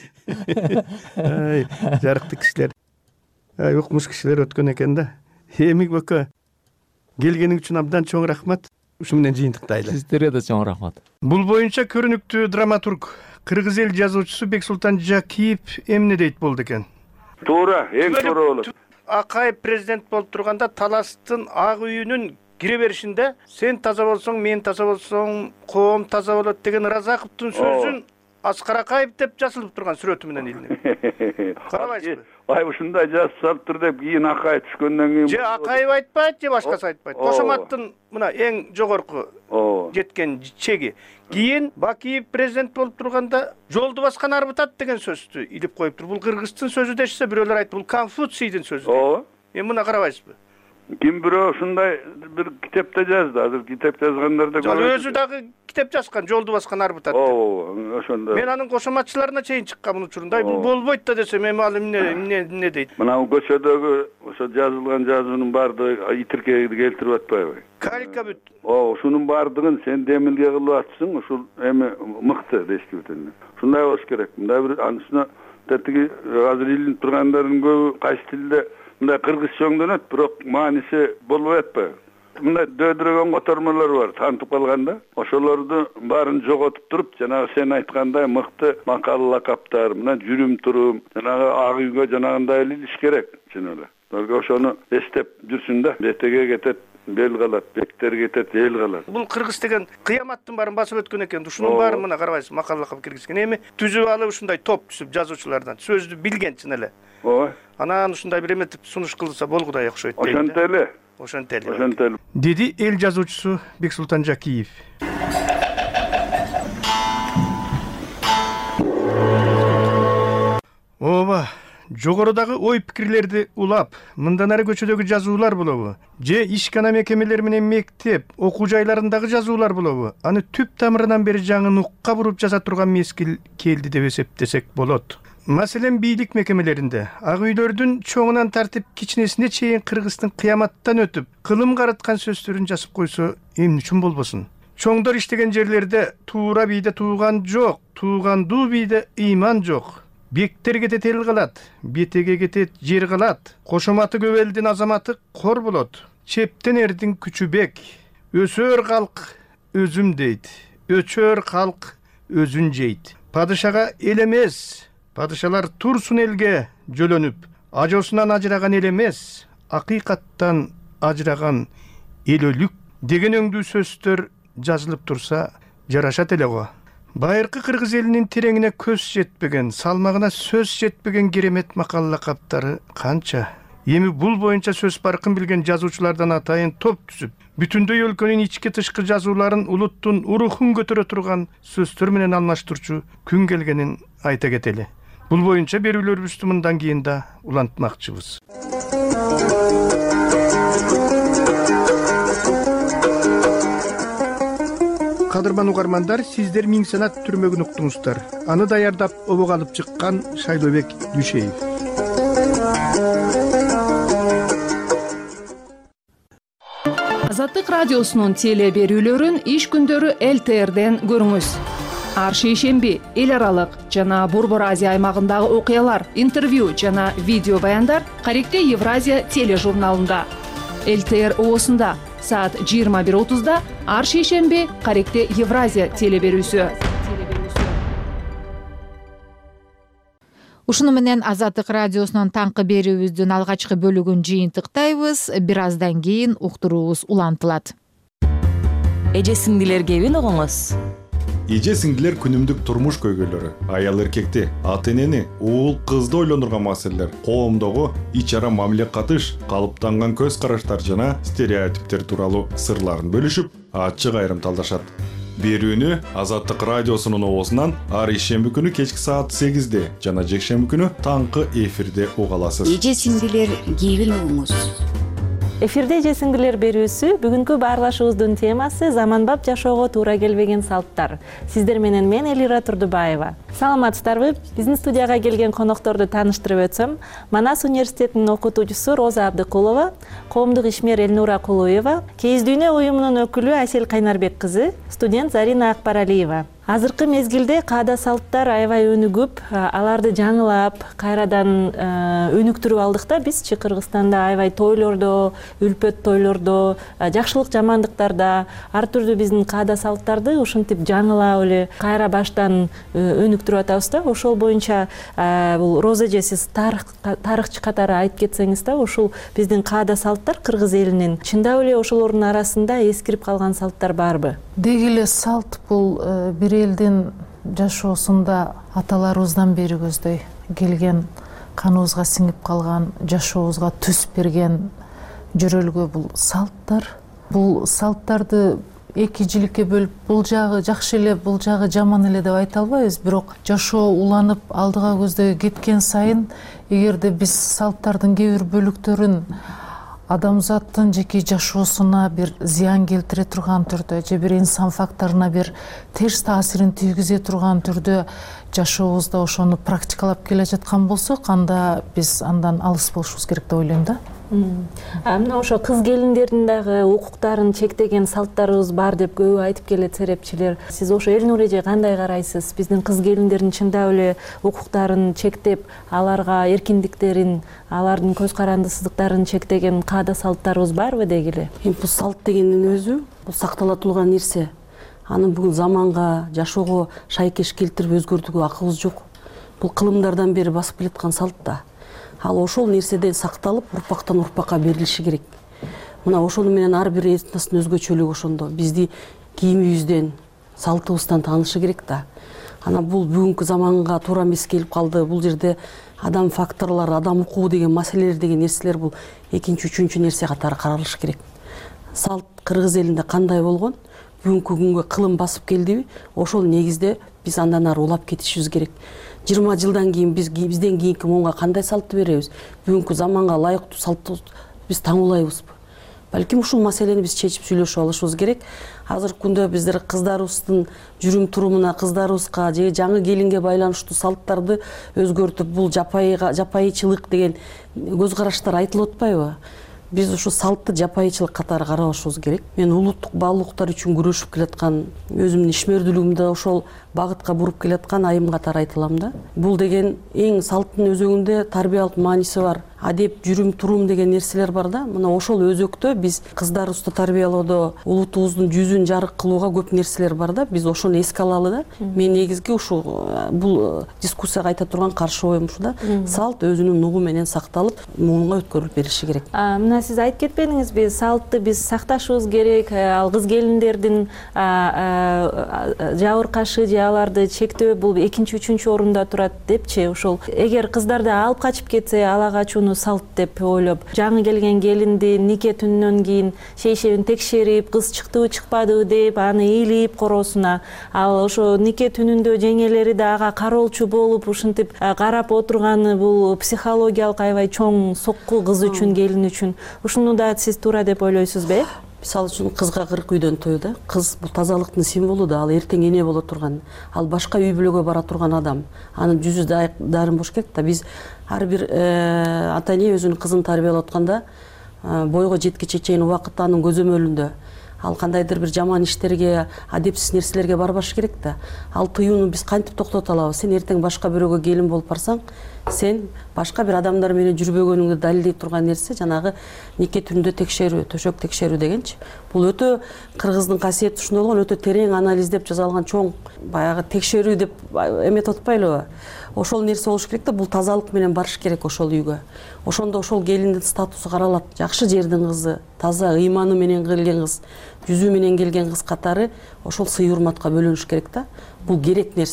Ай, жарыктуу кишилер. Ай, укмуш кишилер өткөн экен да. Эми бөкө келгениң үчүн абдан чоң рахмат. Ушу менен жыйынтыктайлы. Сиздерге да чоң рахмат. Бул боюнча көрүнүктүү драматург, кыргыз эл жазуучусу Бексултан Жакиев эмне дейт болду экен? Туура, эң туура болот. Акаев президент болуп турганда Таластын ак үйүнүн кире беришинде сен таза болсоң, мен таза болсоң, коом таза болот деген Разаковдун сөзүн Аскар Акаев деп жазылып турган сүрөтү менен илинип. Карабайсызбы? Ай, ушундай жазып салыптыр деп кийин Акаев түшкөндөн кийин. Же Акаев айтпайт, же башкасы айтпайт. Кошоматтын мына эң жогорку жеткен чеги. Кийин Бакиев президент болуп турганда жолду баскан арбытат деген сөздү илип коюптур. Бул кыргыздын сөзү дешсе, бирөөлөр айтты, бул Конфуцийдин сөзү. Ооба. Эми мына карабайсызбы? Ким бирөө ушундай бир китепте жазды. Азыр китеп жазгандарда көрөсүз. Өзү дагы китеп жазган, жолду баскан арбытат. Ооба, ошондой. Мен анын кошоматчыларына чейин чыккан мун учурунда, бул болбойт да десем, эми ал эмне эмне эмне дейт. Мына көчөдөгү ошо жазылган жазуунун баардыгы итиркеди келтирип атпайбы? Калика бүт. Ооба, ушунун баардыгын сен демилге кылып атсың, ушул эми мыкты дешти бүтүн. Ушундай болуш керек. Мындай бир анысына тетиги азыр илинип тургандардын көбү кайсы тилде мындай кыргызча өңдөнөт, бирок мааниси болбой атпайбы? Мындай дөдөрөгөн котормолор бар, таанытып калганда, ошолорду баарын жоготуп туруп, жанагы сен айткандай мыкты макал лакаптар, мына жүрүм турум, жанагы ак үйгө жанагындай эле иш керек, чын эле. Только ошону эстеп жүрсүн да, бетеге кетет, бел калат, бектер кетет, эл калат. Бул кыргыз деген кыяматтын баарын басып өткөн экен. Ушунун баарын мына карабайсыз, макал лакап киргизген. Эми түзүп алып ушундай топ түзүп жазуучулардан сөздү билген чын эле. Ооба. Анан ушундай бир эметип сунуш кылса болгудай окшойт. Ошонто эле. Ошонто эле. Ошонто эле. Деди эл жазуучусу Бексултан Жакиев. Ооба, жогорудагы ой пикирлерди улап, мындан ары көчөдөгү жазуулар болобу? Же ишкана мекемелер менен мектеп, окуу жайларындагы жазуулар болобу? Аны түп тамырынан бери жаңы нукка буруп жаза турган мезгил келди деп эсептесек болот. Маселен, бийлик мекемелеринде ак үйлөрдүн чоңунан тартып кичинесине чейин Кыргыздын кыяматтан өтүп, кылым караткан сөздөрүн жазып койсо, эмне үчүн болбосун? Чоңдор иштеген жерлерде туура бийде тууган жок, туугандуу бийде ыйман жок. Бектер кетет эл калат, бетеге кетет жер калат. Кошоматы көп элдин азаматы кор болот. Чептен эрдин күчү бек. Өсөр калк өзүм дейт. Өчөр калк өзүн жейт. Падышага эл эмес, падышалар турсун элге жөлөнүп. Ажосунан ажыраган эл эмес, акыйкаттан ажыраган эл өлүк деген өңдүү сөздөр жазылып турса жарашат эле го. Байыркы кыргыз элинин тереңине көз жетпеген, салмагына сөз жетпеген керемет макал лакаптары канча. Эми бул боюнча сөз баркын билген жазуучулардан атайын топ түзүп, бүтүндөй өлкөнүн ички тышкы жазууларын улуттун урухун көтөрө турган сөздөр менен алмаштырчу күн келгенин айта кетели. Бул боюнча берүүлөрүбүздү мындан кийин да улантмакчыбыз. Кадырман угармандар, сиздер Миң санат түрмөгүн уктуңуздар. Аны даярдап обок алып чыккан Шайлообек Дүйшеев. Азаттык радиосунун теле берүүлөрүн иш күндөрү эл тэ эрден көрүңүз. Ар шейшемби эл аралык жана Борбор Азия аймагындагы окуялар, интервью жана видео баяндар Каректе Евразия тележурналында. эл тэ эр оосунда саат жыйырма бир отузда ар шейшемби Каректе Евразия теле берүүсү. Ушуну менен Азаттык радиосунун таңкы берүүбүздүн алгачкы бөлүгүн жыйынтыктайбыз. Бир аздан кийин уктуруубуз улантылат. Эже сиңдилер кебин угуңуз. Эже сиңдилер күнүмдүк турмуш көйгөйлөрү, аял эркекти, ата энени, уул кызды ойлондурган маселелер, коомдогу ич ара мамиле катыш, калыптанган көз караштар жана стереотиптер тууралуу сырларын бөлүшүп, ачык айрым талдашат. берүүнү Азаттык радиосунун оозунан ар ишемби күнү кечки саат сегизде жана жекшемби күнү таңкы эфирде уга аласыз. Эже сиңдилер кийин угуңуз. Эфирде эже сиңдилер берүүсү бүгүнкү баарлашуубуздун темасы заманбап жашоого туура келбеген салттар. Сиздер менен мен Элира Турдубаева. Саламатсыздарбы? Биздин студияга келген конокторду тааныштырып өтсөм, Манас университетинин окутуучусу Роза Абдыкулова, коомдук ишмер Элнура Кулуева, Кейиз дүйнө уюмунун өкүлү Айсел Кайнарбек кызы, студент Зарина Акбаралиева. Азыркы мезгилде каада салттар аябай өнүгүп, аларды жаңылап, кайрадан өнүктүрүп алдык да бизчи Кыргызстанда аябай тойлордо, үлпөт тойлордо, жакшылык жамандыктарда ар түрдүү биздин каада салттарды ушинтип жаңылап эле кайра баштан өнүктүрүп атабыз да. Ошол боюнча бул Роза эже сиз тарыхчы катары айтып кетсеңиз да, ушул биздин каада салттар Кыргыз элинин чындап эле ошолордун арасында эскирип калган салттар барбы? Деги эле салт бул бир элдин жашоосунда аталарыбыздан бери көздөй келген, каныбызга сиңип калган, жашообузга түс берген жөрөлгө бул салттар. Бул салттарды эки жиликке бөлүп, бул жагы жакшы эле, бул жагы жаман эле деп айта албайбыз, бирок жашоо уланып алдыга көздөй кеткен сайын, эгерде биз салттардын кээ бир бөлүктөрүн адамзаттын жеке жашоосуна бир зыян келтире турган түрдө же бир инсан факторуна бир терс таасирин тийгизе турган түрдө жашообузда ошону практикалап келе жаткан болсок, анда биз андан алыс болушубуз керек деп ойлойм да. Мына ошо кыз келиндердин дагы укуктарын чектеген салттарыбыз бар деп көбү айтып келет серепчилер. Сиз ошо Элнура эже кандай карайсыз? Биздин кыз келиндердин чындап эле укуктарын чектеп, аларга эркиндиктерин, алардын көз карандысыздыктарын чектеген каада салттарыбыз барбы деги эле? Бул салт дегендин өзү бул сактала турган нерсе. Аны бүгүн заманга, жашоого шайкеш келтирип өзгөртүүгө акыбыз жок. Бул кылымдардан бери басып келаткан салт да. Ал ошол нерседен сакталып, урпактан урпакка берилиши керек. Мына ошону менен ар бир этностун өзгөчөлүгү ошондо. Бизди кийимибизден, салтыбыздан таанышы керек да. Ана бул бүгүнкү заманга туура эмес келип калды. Бул жерде адам факторлор, адам укугу деген маселелер деген нерселер бул экинчи, үчүнчү нерсе катары каралышы керек. Салт Кыргыз элинде кандай болгон, бүгүнкү күнгө кылым басып келдиби, ошол негизде биз андан ары улап кетишибиз керек. жыйырма жылдан кийин биз бизден кийинки моунга кандай салтты беребиз? Бүгүнкү заманга ылайыктуу салтты биз таңуулайбызбы? Балким ушул маселени биз чечип сүйлөшүп алышыбыз керек. Азыркы күндө биздер кыздарыбыздын жүрүм турумуна, кыздарыбызга же жаңы келинге байланыштуу салттарды өзгөртүп, бул жапайыга, жапайычылык деген көз караштар айтылып атпайбы? Биз ушу салтты жапайычылык катары карабашыбыз керек. Мен улуттук баалуулуктар үчүн күрөшүп келаткан, өзүмдүн ишмердүүлүгүмдө ошол багытка буруп келаткан айым катары айта алам да. Бул деген эң салттын өзөгүндө тарбиялык мааниси бар. Адеп, жүрүм, турум деген нерселер бар да. Мына ошол өзөктө биз кыздарыбызды тарбиялоодо, улутубуздун жүзүн жарык кылууга көп нерселер бар да. Биз ошону эске алалы да. Мен негизги ушул бул дискуссияга айта турган каршы оюм ушу да. Салт өзүнүн нугу менен сакталып, муунга өткөрүлүп берилиши керек. Мына сиз айтып кетпедиңизби, салтты биз сакташыбыз керек, ал кыз келиндердин жабыркашы же аларды чектөө бул экинчи, үчүнчү орунда турат депчи. Ошол эгер кыздарды алып качып кетсе, ала качууну салт деп ойлоп, жаңы келген келинди нике түнүнөн кийин шейшебин текшерип, кыз чыктыбы чыкпадыбы деп аны ийилип короосуна, ал ошо нике түнүндө жеңелери да ага кароолчу болуп ушинтип карап отурганы бул психологиялык аябай чоң сокку кыз үчүн, келин үчүн. Ушуну да сиз туура деп ойлойсузбу? Мисалы үчүн кызга кырк үйдөн той да. Кыз бул тазалыктын символу да, ал эртең эне боло турган, ал башка үй бүлөгө бара турган адам. Анын жүзү дайым болуш керек да. Биз ар бир ата эне өзүнүн кызын тарбиялап атканда бойго жеткиче чейин убакыт анын көзөмөлүндө. Ал кандайдыр бир жаман иштерге, адепсиз нерселерге барбаш керек да. Ал тыюуну биз кантип токтото алабыз? Сен эртең башка бирөөгө келин болуп барсаң, сен башка бир адамдар менен жүрбөгөнүңдү далилдей турган нерсе жанагы нике түнүндө текшерүү, төшөк текшерүү дегенчи. Бул өтө кыргыздын касиети ушундай болгон, өтө терең анализдеп жасалган чоң баягы текшерүү деп эметип атпайлыбы? Ошол нерсе болуш керек да, бул тазалык менен барыш керек ошол үйгө. Ошондо ошол келиндин статусу каралат. Жакшы жердин кызы, таза ыйманы менен келген кыз, жүзү менен келген кыз катары ошол сый урматка бөлөнүш керек да. Бул керек нерсе.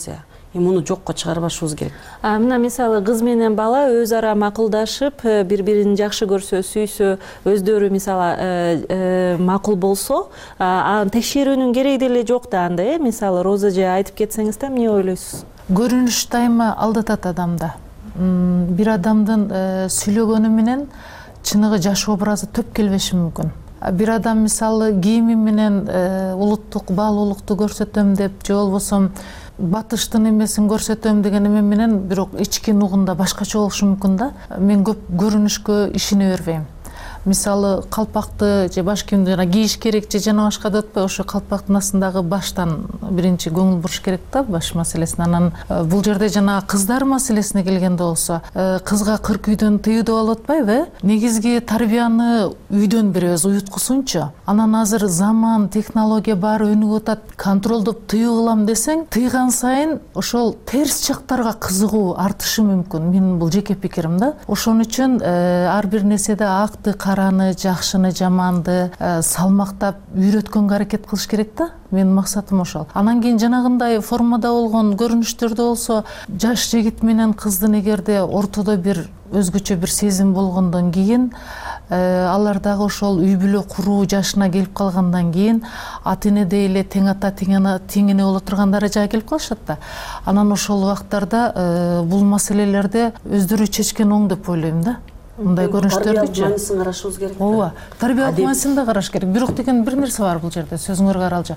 муну жокко чыгарбашыбыз керек. Мына мисалы кыз менен бала өз ара макулдашып, бири бирин жакшы көрсө, сүйсө, өздөрү мисалы макул болсо, аны текшерүүнүн кереги деле жок да анда, э? Мисалы Роза эже айтып кетсеңиз да, эмне ойлойсуз? Көрүнүш дайыма алдатат адамда. Бир адамдын сүйлөгөнү менен чыныгы жаш образы төп келбеши мүмкүн. Бир адам мисалы кийими менен улуттук баалуулукту көрсөтөм деп, же болбосо батыштын эмесин көрсөтөм деген эме менен, бирок ички нугунда башкача болушу мүмкүн да. Мен көп көрүнүшкө ишене бербейм. Мисалы калпакты же баш кийимди кийиш керек же жана башка деп атпайбы, ошо калпактын астындагы баштан биринчи көңүл буруш керек да, баш маселесине. Анан бул жерде жана кыздар маселесине келгенде болсо, кызга кырк үйдөн тыюу деп алып атпайбы, э? Негизги тарбияны үйдөн беребиз, уюткусунчу. Анан азыр заман, технология баары өнүгүп атат, контролдоп тыюу кылам десең, тыйган сайын ошол терс жактарга кызыгуу артышы мүмкүн. Менин бул жеке пикирим да. Ошон үчүн ар бир нерседе акты, караны, жакшыны, жаманды салмактап үйрөткөнгө аракет кылыш керек да. Менин максатым ошол. Анан кийин жанагындай формада болгон көрүнүштөрдө болсо, жаш жигит менен кыздын эгерде ортодо бир өзгөчө бир сезим болгондон кийин, алардагы ошол үй бүлө куруу жашына келип калгандан кийин ата энеде эле тең ата тең эне боло турган даражага келип калышат да. Анан ошол убактарда бул маселелерди өздөрү чечкен оң деп ойлойм да. Мындай көрүнүштөрдүчү маанисин карашыбыз керек. Ооба, тарбиялык маанисин да караш керек. Бирок деген бир нерсе бар бул жерде, сөзүңөргө аралжа.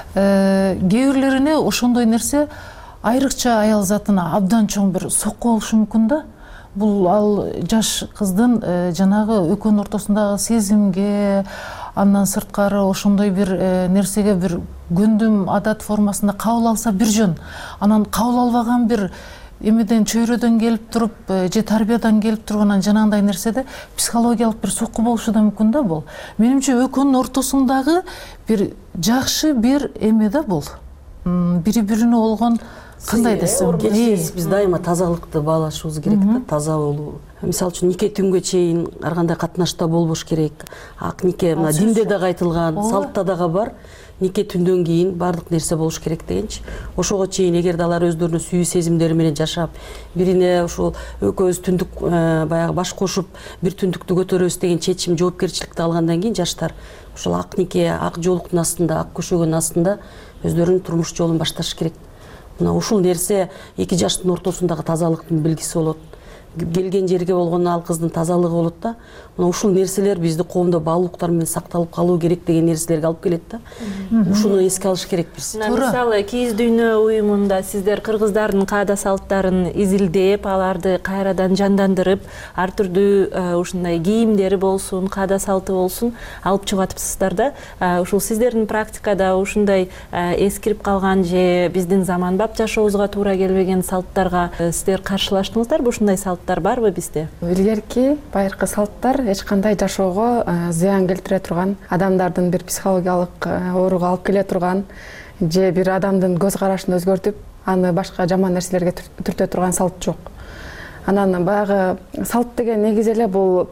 Кээ бирлерине ошондой нерсе айрыкча аял затына абдан чоң бир сокку болушу мүмкүн да. Бул ал жаш кыздын жанагы экөөнүн ортосундагы сезимге, андан сырткары ошондой бир нерсеге бир көндүм адат формасында кабыл алса бир жөн. Анан кабыл албаган бир эмеден чөйрөдөн келип туруп же тарбиядан келип турган жанагындай нерседе психологиялык бир сокку болушу да мүмкүн да бул. Менимче экөөнүн ортосундагы бир жакшы бир эме да бул. Бири бирине болгон кандай десем, биз дайыма тазалыкты баалашыбыз керек да, таза болуу. Мисалы үчүн нике түнгө чейин ар кандай катнашта болбош керек. Ак нике мына динде дагы айтылган, салтта дагы бар. Нике түндөн кийин баардык нерсе болуш керек дегенчи. Ошого чейин эгерде алар өздөрүнүн сүйүү сезимдери менен жашап, бирине ушул экөөбүз түндүк баягы баш кошуп бир түндүктү көтөрөбүз деген чечим, жоопкерчиликти алгандан кийин жаштар ушул ак нике, ак жоолуктун астында, ак көшөгөнүн астында өздөрүнүн турмуш жолун башташ керек. Мына ушул нерсе эки жаштын ортосундагы тазалыктын белгиси болот. Келген жерге болгон ал кыздын тазалыгы болот да. Мына ушул нерселер бизди коомдо баалуулуктар менен сакталып калуу керек деген нерселерге алып келет да. Ушуну эске алыш керекпиз. Мисалы Кийиз дүйнө уюмунда сиздер кыргыздардын каада салттарын изилдеп, аларды кайрадан жандандырып, ар түрдүү ушундай кийимдери болсун, каада салты болсун алып чыгып атыпсыздар да. Ушул сиздердин практикада ушундай эскирип калган же биздин заманбап жашообузга туура келбеген салттарга сиздер каршылаштыңыздарбы? Ушундай салттар барбы бизде? Илгерки байыркы салттар эч кандай жашоого зыян келтире турган, адамдардын бир психологиялык ооруга алып келе турган же бир адамдын көз карашын өзгөртүп, аны башка жаман нерселерге түртө турган салт жок. Анан баягы салт деген негизи эле бул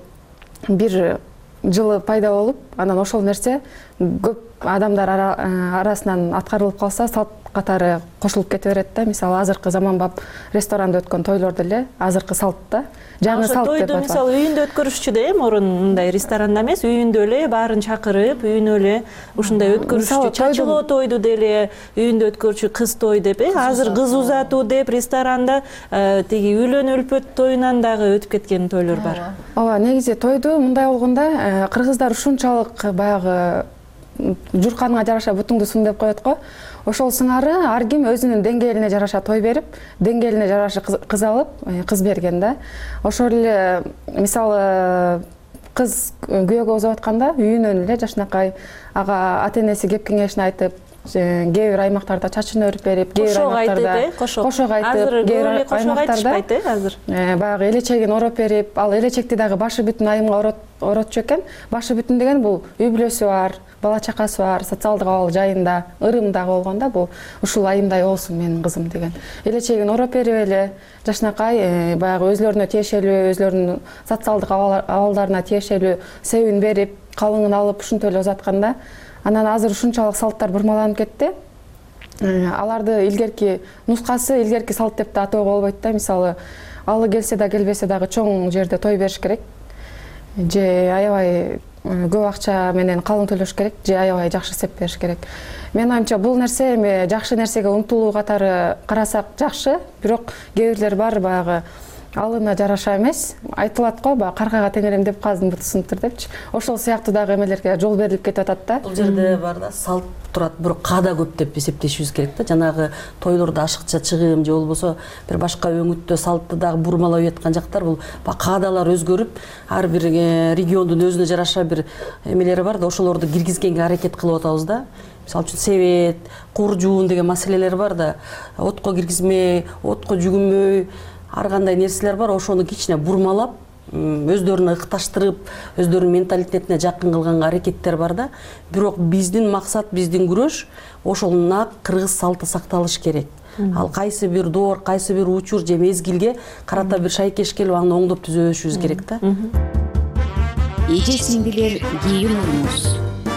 бир жылы пайда болуп, анан ошол нерсе көп адамдар арасынан аткарылып калса, салт катары кошулуп кете берет да. Мисалы азыркы заманбап ресторанда өткөн тойлорду эле азыркы салт да. Жаңы салт деп атат. Мисалы үйүндө өткөрүшчү да, мурун мындай ресторанда эмес, үйүндө эле баарын чакырып, үйүнө эле ушундай өткөрүшчү, чачылоо тойду деле үйүндө өткөрчү кыз той деп, азыр кыз узатуу деп ресторанда тиги үйлөнүү үлпөт тоюнан дагы өтүп кеткен тойлор бар. Ооба, негизи тойду мындай болгондо кыргыздар ушунчалык баягы журканыңа жараша бутуңду сун деп коет го. Ошол сыңары ар ким өзүнүн деңгээлине жараша той берип, деңгээлине жараша кыз алып, кыз берген да. Ошол эле мисалы кыз күйөөгө узап атканда үйүнөн эле жашынакай ага ата энеси кеп кеңешин айтып, кээ бир аймактарда чачын өрүп берип, кээ бир аймактарда кошок айтып, кээ бир аймактарда азыр баягы элечегин ороп берип, ал элечекти дагы башы бүтүн айымга оротчу экен. Башы бүтүн деген бул үй бүлөсү бар, бала чакасы бар, социалдык абал жайында, ырымдагы болгондо бул ушул айымдай болсун менин кызым деген. Элечегин ороп берип эле жашынакай баягы өзлөрүнө тиешелүү, өзлөрүнүн социалдык абалдарына тиешелүү себин берип, калыңын алып ушинтип эле узатканда, анан азыр ушунчалык салттар бурмаланып кетти. аларды илгерки нускасы илгерки салт деп да атоого болбойт да. Мисалы алы келсе да келбесе дагы чоң жерде той бериш керек, же аябай көп акча менен калың төлөш керек, же аябай жакшы сеп бериш керек. Менин оюмча бул нерсе эми жакшы нерсеге умтулуу катары карасак жакшы, бирок кээ бирлер бар баягы алына жараша эмес, айтылат го, баягы каргага теңелем деп каздын бутусунтур депчи. Ошол сыяктуу дагы эмелерге жол берилип кетип атат да. Бул жерде бар да салт турат, бирок каада көп деп эсептешибиз керек да. Жанагы тойлордо ашыкча чыгым же болбосо бир башка өңүттө салтты дагы бурмалап жаткан жактар, бул каадалар өзгөрүп, ар бир региондун өзүнө жараша бир эмелери бар да, ошолорду киргизгенге аракет кылып атабыз да. Мисалы үчүн себет, кур жуун деген маселелер бар да. Отко киргизмей, отко жүгүнмөй, ар кандай нерселер бар, ошону кичине бурмалап, өздөрүнө ыкташтырып, өздөрүнүн менталитетине жакын кылганга аракеттер бар да. Бирок биздин максат, биздин күрөш ошол нак кыргыз салты сакталыш керек. Ал кайсы бир доор, кайсы бир учур же мезгилге карата бир шайкеш келип аны оңдоп түзөбөшүбүз керек да. Эже сиңдилер кийимиңиз.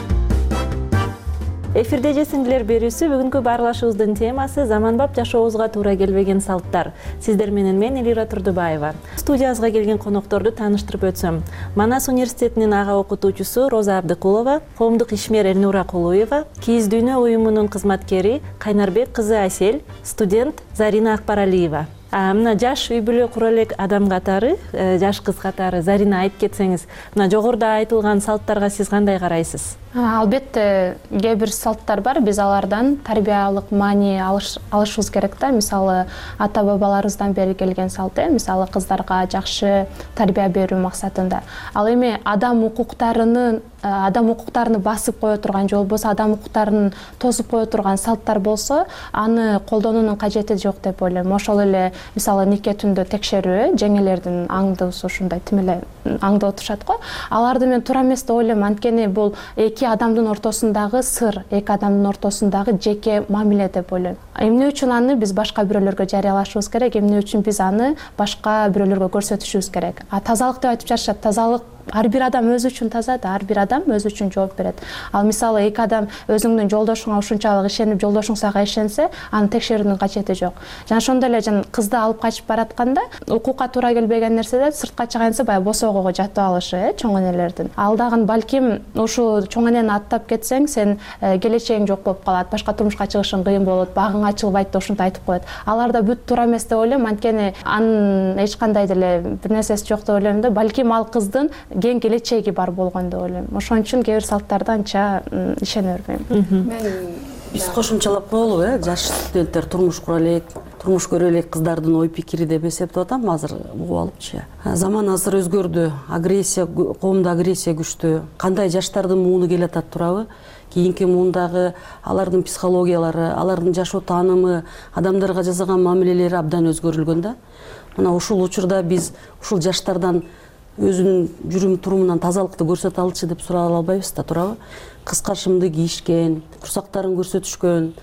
Эфирде эже сиңдилер берүүсү бүгүнкү баарлашуубуздун темасы заманбап жашообузга туура келбеген салттар. Сиздер менен мен Элира Турдубаева. Студиябызга келген конокторду тааныштырып өтсөм. Манас университетинин ага окутуучусу Роза Абдыкулова, коомдук ишмер Элнура Кулуева, Киз дүйнө уюмунун кызматкери Кайнарбек кызы Асель, студент Зарина Акбаралиева. Мына жаш үй бүлө кура элек адам катары, жаш кыз катары Зарина айтып кетсеңиз, мына жогоруда айтылган салттарга сиз кандай карайсыз? Албетте, кээ бир салттар бар, биз алардан тарбиялык маани алышыбыз керек да. Мисалы, ата бабаларыбыздан бери келген салт, мисалы кыздарга жакшы тарбия берүү максатында. Ал эми адам укуктарынын адам укуктарын басып кое турган же болбосо адам укуктарын тосуп кое турган салттар болсо, аны колдонуунун кажети жок деп ойлойм. Ошол эле мисалы нике түндө текшерүү, жеңелердин аңдуусу ушундай тим эле аңдып отурушат го. Аларды мен туура эмес деп ойлойм, анткени бул эки адамдын ортосундагы сыр, эки адамдын ортосундагы жеке мамиле деп ойлойм. Эмне үчүн аны биз башка бирөөлөргө жарыялашыбыз керек, эмне үчүн биз аны башка бирөөлөргө көрсөтүшүбүз керек. А тазалык деп айтып жатышат, тазалык ар бир адам өзү үчүн таза да, ар бир адам өзү үчүн жооп берет. Ал мисалы эки адам өзүңдүн жолдошуңа ушунчалык ишенип, жолдошуң сага ишенсе, аны текшерүүнүн кажети жок. Жана ошондой эле жана кызды алып качып баратканда, укукка туура келбеген нерседе сыртка чыгайынса баягы босогого жатып алышы, э, чоң энелердин. Ал дагы балким ушу чоң энени аттап кетсең, сен келечегиң жок болуп калат, башка турмушка чыгышың кыйын болот, багың ачылбайт деп ушинтип айтып коет. Алар да бүт туура эмес деп ойлойм, анткени анын эч кандай деле бир нерсеси жок деп ойлойм да. Балким ал кыздын кең келечеги бар болгон деп ойлойм. Ошон үчүн кээ бир салттарда анча ишене бербейм. Биз кошумчалап коелу, э, жаш студенттер турмуш кура элек, турмуш көрө элек кыздардын ой пикири деп эсептеп атам азыр угуп алыпчы. Заман азыр өзгөрдү, агрессия, коомдо агрессия күчтүү. Кандай жаштардын мууну келатат турабы? Кийинки муундагы алардын психологиялары, алардын жашоо таанымы, адамдарга жасаган мамилелери абдан өзгөрүлгөн да. Мына ушул учурда биз ушул жаштардан өзүнүн жүрүм турумунан тазалыкты көрсөтө алчы деп сурай албайбыз да, туурабы? Кыска шымды кийишкен, курсактарын көрсөтүшкөн,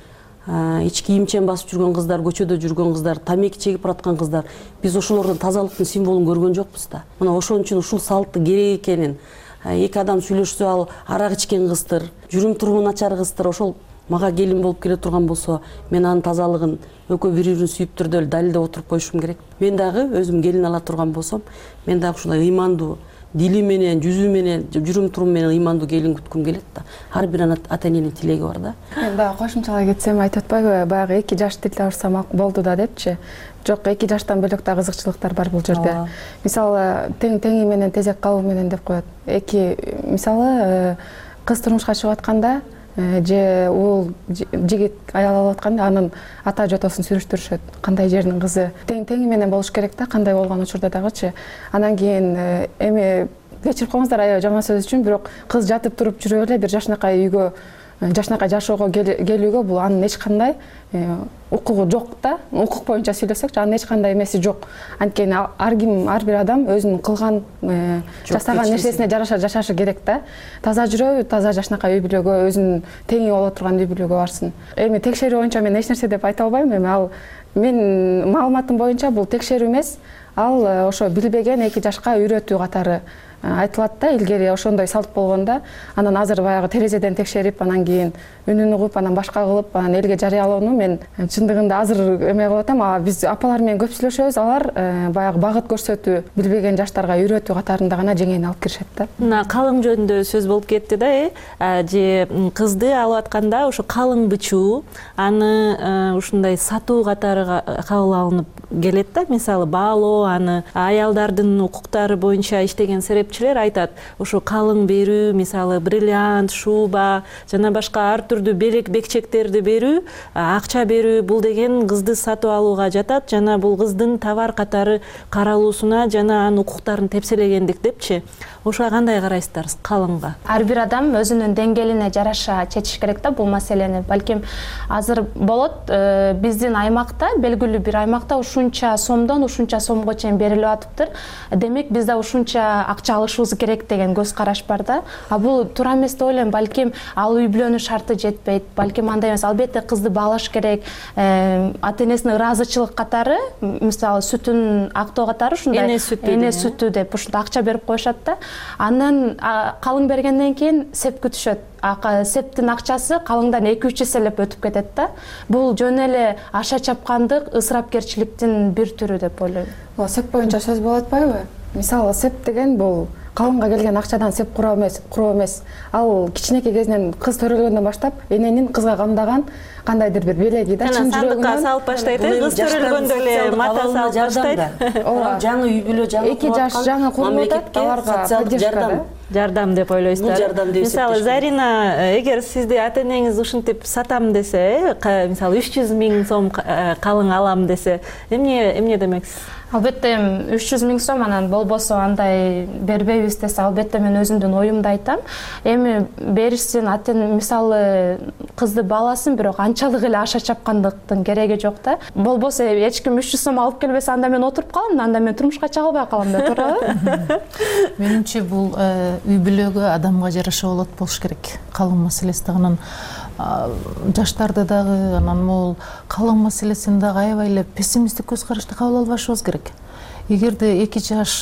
ич кийимчен басып жүргөн кыздар, көчөдө жүргөн кыздар, тамеки чегип бараткан кыздар, биз ошолордун тазалыктын символун көргөн жокпуз да. Мына ошон үчүн ушул салттын керек экенин, эки адам сүйлөшсө ал арак ичкен кыздыр, жүрүм туруму начар кыздыр, ошол мага келин болуп келе турган болсо, мен анын тазалыгын экөө бири-бирин сүйүп түрдө далилдеп отуруп коюшум керек. Мен дагы өзүм келин ала турган болсом, мен дагы ушундай ыймандуу, дили менен, жүзү менен, жүрүм турум менен ыймандуу келин күткүм келет да. Ар бир ата эненин тилеги бар да. Мен дагы кошумчалай кетсем айтып атпайбы, баягы эки жаш тил табышса болду да депчи. Жок, эки жаштан бөлөк да кызыкчылыктар бар бул жерде. Мисалы, тең теңи менен тезек кабы менен деп коет. Эки, мисалы, кыз турмушка чыгып атканда, же уул жигит аял алып атканда анын ата жотосун сүрүштүрүшөт. Кандай жердин кызы тең теңи менен болуш керек да, кандай болгон учурда дагычы. Анан кийин эми кечирип коюңуздар аябай жаман сөз үчүн, бирок кыз жатып туруп жүрүп эле бир жашынакай үйгө, жашынакай жашоого келүүгө бул анын эч кандай укугу жок да. Укук боюнча сүйлөсөкчү, анын эч кандай эмеси жок. Анткени ар ким, ар бир адам өзүнүн кылган, жасаган нерсесине жараша жашашы керек да. Таза жүрөбү, таза жашынакай үй бүлөгө, өзүнүн теңи боло турган үй бүлөгө барсын. Эми текшерүү боюнча мен эч нерсе деп айта албайм. Эми ал менин маалыматым боюнча бул текшерүү эмес, ал ошо билбеген эки жашка үйрөтүү катары айтылат да, илгери ошондой салт болгондо, анан азыр баягы терезеден текшерип, анан кийин үнүн угуп, анан башка кылып, анан элге жарыялоону мен чындыгында азыр эме кылып атам. А биз апалар менен көп сүйлөшөбүз, алар баягы багыт көрсөтүү, билбеген жаштарга үйрөтүү катарында гана жеңени алып киришет да. Мына калың жөнүндө сөз болуп кетти да, э же кызды алып атканда ошо калың бычуу, аны ушундай сатуу катары кабыл алынып келет да. Мисалы баалоо, аны аялдардын укуктары боюнча иштеген серепчилер айтат, ошо калың берүү, мисалы бриллиант, шуба жана башка ар түрдүү белек бекчектерди берүү, акча берүү, бул деген кызды сатып алууга жатат, жана бул кыздын товар катары каралуусуна жана анын укуктарын тепселегендик депчи. Ошого кандай карайсыздар калыңга? Ар бир адам өзүнүн деңгээлине жараша чечиш керек да бул маселени. Балким азыр болот, биздин аймакта, белгилүү бир аймакта ушунча сомдон ушунча сомго чейин берилип атыптыр. Демек биз да ушунча акча алышыбыз керек деген көз караш бар да. А бул туура эмес деп ойлойм. Балким ал үй бүлөнүн шарты жетпейт. Балким андай эмес. Албетте кызды баалаш керек. Ата энесинин ыраазычылык катары, мисалы сүтүн актоо катары ушундай эне сүтү, эне сүтү деп ушундай акча берип коюшат да. Андан калың бергенден кийин сеп күтүшөт. Септин акчасы калыңдан эки үч эселеп өтүп кетет да. Бул жөн эле аша чапкандык, ысырапкерчиликтин бир түрү деп ойлойм. Сеп боюнча сөз болуп атпайбы? Мисалы сеп деген бул калыңга келген акчадан сеп куруу эмес, куруу эмес. Ал кичинекей кезинен кыз төрөлгөндөн баштап эненин кызга камдаган кандайдыр бир белеги да, чын жүрөгүнөн сандыкка салып баштайт, кыз төрөлгөндө эле мата салып баштайт. Ооба, жаңы үй бүлө, жаңы эки жаш жаңы курулуп атат, аларга жардам жардам деп ойлойсуздар. Бул жардам деп мисалы Зарина, эгер сизди ата энеңиз ушинтип сатам десе, мисалы үч жүз миң сом калың алам десе, эмне эмне демексиз? Албетте үч жүз миң сом, анан болбосо андай бербейбиз десе, албетте мен өзүмдүн оюмду айтам. Эми беришсин, ата эне мисалы кызды бааласын, бирок анчалык эле аша чапкандыктын кереги жок да. Болбосо эч ким үч жүз сом алып келбесе, анда мен отуруп калам, анда мен турмушка чыга албай калам да, туурабы? Менимче бул үй бүлөгө адамга жараша болот болуш керек. Калың маселеси дагы жаштарды дагы, анан могул калың маселесин дагы аябай эле пессимисттик көз карашты кабыл албашыбыз керек. Эгерде эки жаш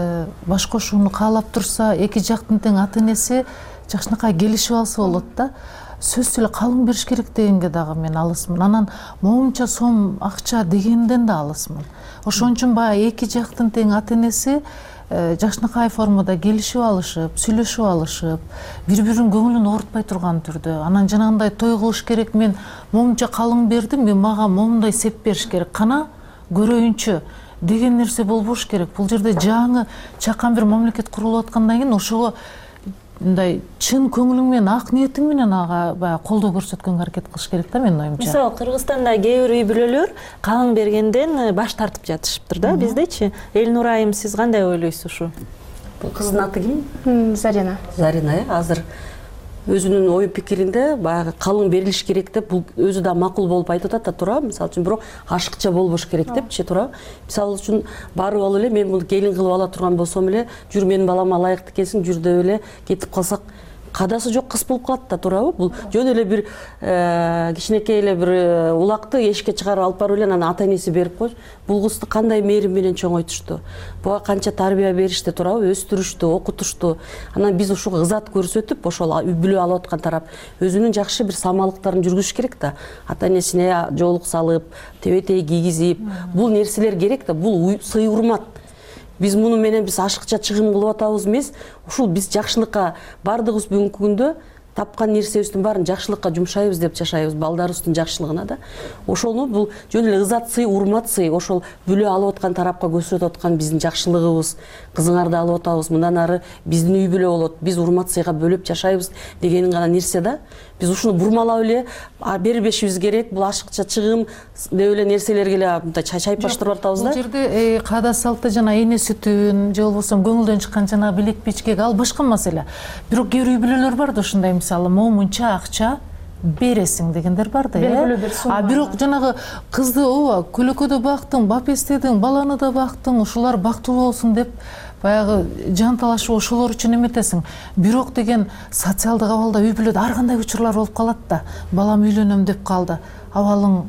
баш кошууну каалап турса, эки жактын тең ата энеси жакшынакай келишип алса болот да. Сөзсүз эле калың бериш керек дегенге дагы мен алысмын. Анан моунча сом акча дегенден да алысмын. Ошон үчүн баягы эки жактын тең ата энеси жакшынакай формада келишип алышып, сүйлөшүп алышып, бири-биринин көңүлүн оорутпай турган түрдө. Анан жанагындай той кылыш керек, мен моунча калың бердим, мен мага моундай сеп бериш керек, кана көрөйүнчү деген нерсе болбош керек. Бул жерде жаңы чакан бир мамлекет курулуп аткандан кийин ошого мындай чын көңүлүң менен, ак ниетиң менен ага баягы колдоо көрсөткөнгө аракет кылыш керек да, менин оюмча. Мисалы Кыргызстанда кээ бир үй бүлөлөр калың бергенден баш тартып жатышыптыр да, биздечи. Элнур айым, сиз кандай ойлойсуз ушу? Бул кыздын аты ким? Зарина. Зарина, э, азыр өзүнүн ой пикиринде баягы калың берилиш керек деп, бул өзү да макул болуп айтып атат да, туура. Мисалы үчүн бирок ашыкча болбош керек депчи, туура. Мисалы үчүн барып алып эле мен муну келин кылып ала турган болсом эле, жүр менин балама ылайыктуу келсин, жүр деп эле кетип калсак, кадасы жок кыз болуп калат да, туурабы? Бул жөн эле бир кичинекей эле бир улакты эшикке чыгарып алып барып эле анан ата энеси берип коюш. Бул кызды кандай мээрим менен чоңойтушту, буга канча тарбия беришти, туурабы? Өстүрүштү, окутушту. Анан биз ушуга ызат көрсөтүп, ошол үй бүлө алып аткан тарап өзүнүн жакшы бир самалыктарын жүргүзүш керек да. Ата энесине жоолук салып, тебетей кийгизип, бул нерселер керек да, бул сый урмат. Биз муну менен биз ашыкча чыгым кылып атабыз эмес, ушул биз жакшылыкка бардыгыбыз бүгүнкү күндө тапкан нерсебиздин баарын жакшылыкка жумшайбыз деп жашайбыз, балдарыбыздын жакшылыгына да. Ошону бул жөн эле ызат сый, урмат сый, ошол бүлө алып аткан тарапка көрсөтүп аткан биздин жакшылыгыбыз, кызыңарды алып атабыз, мындан ары биздин үй бүлө болот, биз урмат сыйга бөлөп жашайбыз дегенин гана нерсе да. Биз ушуну бурмалап эле бербешибиз керек, бул ашыкча чыгым деп эле нерселерге эле мындай чайпаштырып атабыз да. Бул жерде каада салты жана эне сүтүн, же болбосо көңүлдөн чыккан жана билек бичкек, ал башка маселе. Бирок кээ бир үй бүлөлөр бар да, ушундай мисалы момунча акча бересиң дегендер бар да, э. А бирок жанагы кызды ооба көлөкөдө бактың, бап эстедиң, баланы да бактың, ушулар бактылуу болсун деп баягы жан талашып ошолор үчүн эметесиң. Бирок деген социалдык абалда үй бүлөдө ар кандай учурлар болуп калат да. Балам үйлөнөм деп калды. Абалың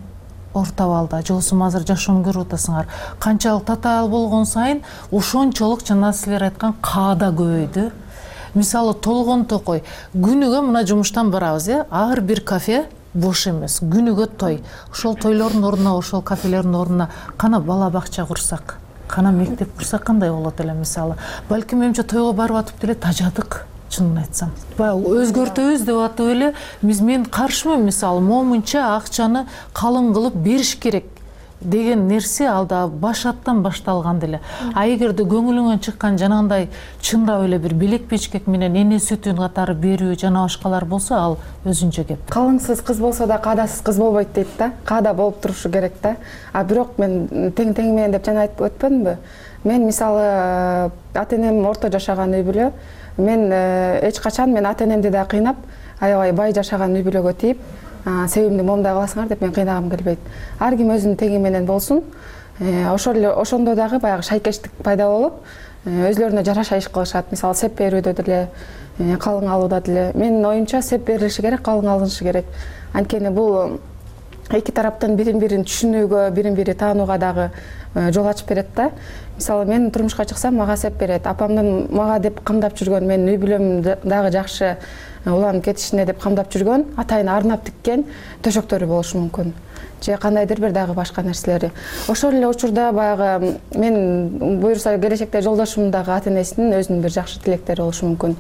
орто абалда же болбосо азыр жашоону көрүп атасыңар, канчалык татаал болгон сайын ошончолук жана силер айткан каада көбөйдү. Мисалы толгон токой күнүгө мына жумуштан барабыз, э, ар бир кафе бош эмес, күнүгө той. Ошол тойлордун ордуна, ошол кафелердин ордуна кана бала бакча курсак, кана мектеп курсак кандай болот эле мисалы. Балким менимче тойго барып атып деле тажадык, чынын айтсам. Баягы өзгөртөбүз деп атып эле мен каршымын, мисалы момунча акчаны калың кылып бериш керек деген нерсе алда башаттан башталган деле. А эгерде көңүлүңөн чыккан жанагындай чындап эле бир белек бечкек менен эне сүтүн катары берүү жана башкалар болсо, ал өзүнчө кеп. Калыңсыз кыз болсо да каадасыз кыз болбойт дейт да. Каада болуп турушу керек да. А бирок мен тең тең менен деп жана айтып өтпөдүмбү? Мен мисалы ата-энем орто жашаган үй бүлө. Мен эч качан мен ата-энемди да кыйнап, аябай бай жашаган үй бүлөгө тийип, себимди момундай кыласыңар деп мен кыйнагым келбейт. Ар ким өзүнүн теңи менен болсун. Ошол эле ошондо дагы баягы шайкештик пайда болуп, өзлөрүнө жараша иш кылышат. Мисалы сеп берүүдө деле, калың алууда деле. Менин оюмча сеп берилиши керек, калың алынышы керек. Анткени бул эки тараптын бирин-бирин түшүнүүгө, бирин-бири таанууга дагы жол ачып берет да. Мисалы мен турмушка чыксам мага сеп берет. Апамдын мага деп камдап жүргөн, менин үй бүлөм дагы жакшы уланып кетишине деп камдап жүргөн, атайын арнап тиккен төшөктөрү болушу мүмкүн. Же кандайдыр бир дагы башка нерселери. Ошол эле учурда баягы мен буюрса келечекте жолдошумдун дагы ата-энесинин өзүнүн бир жакшы тилектери болушу мүмкүн.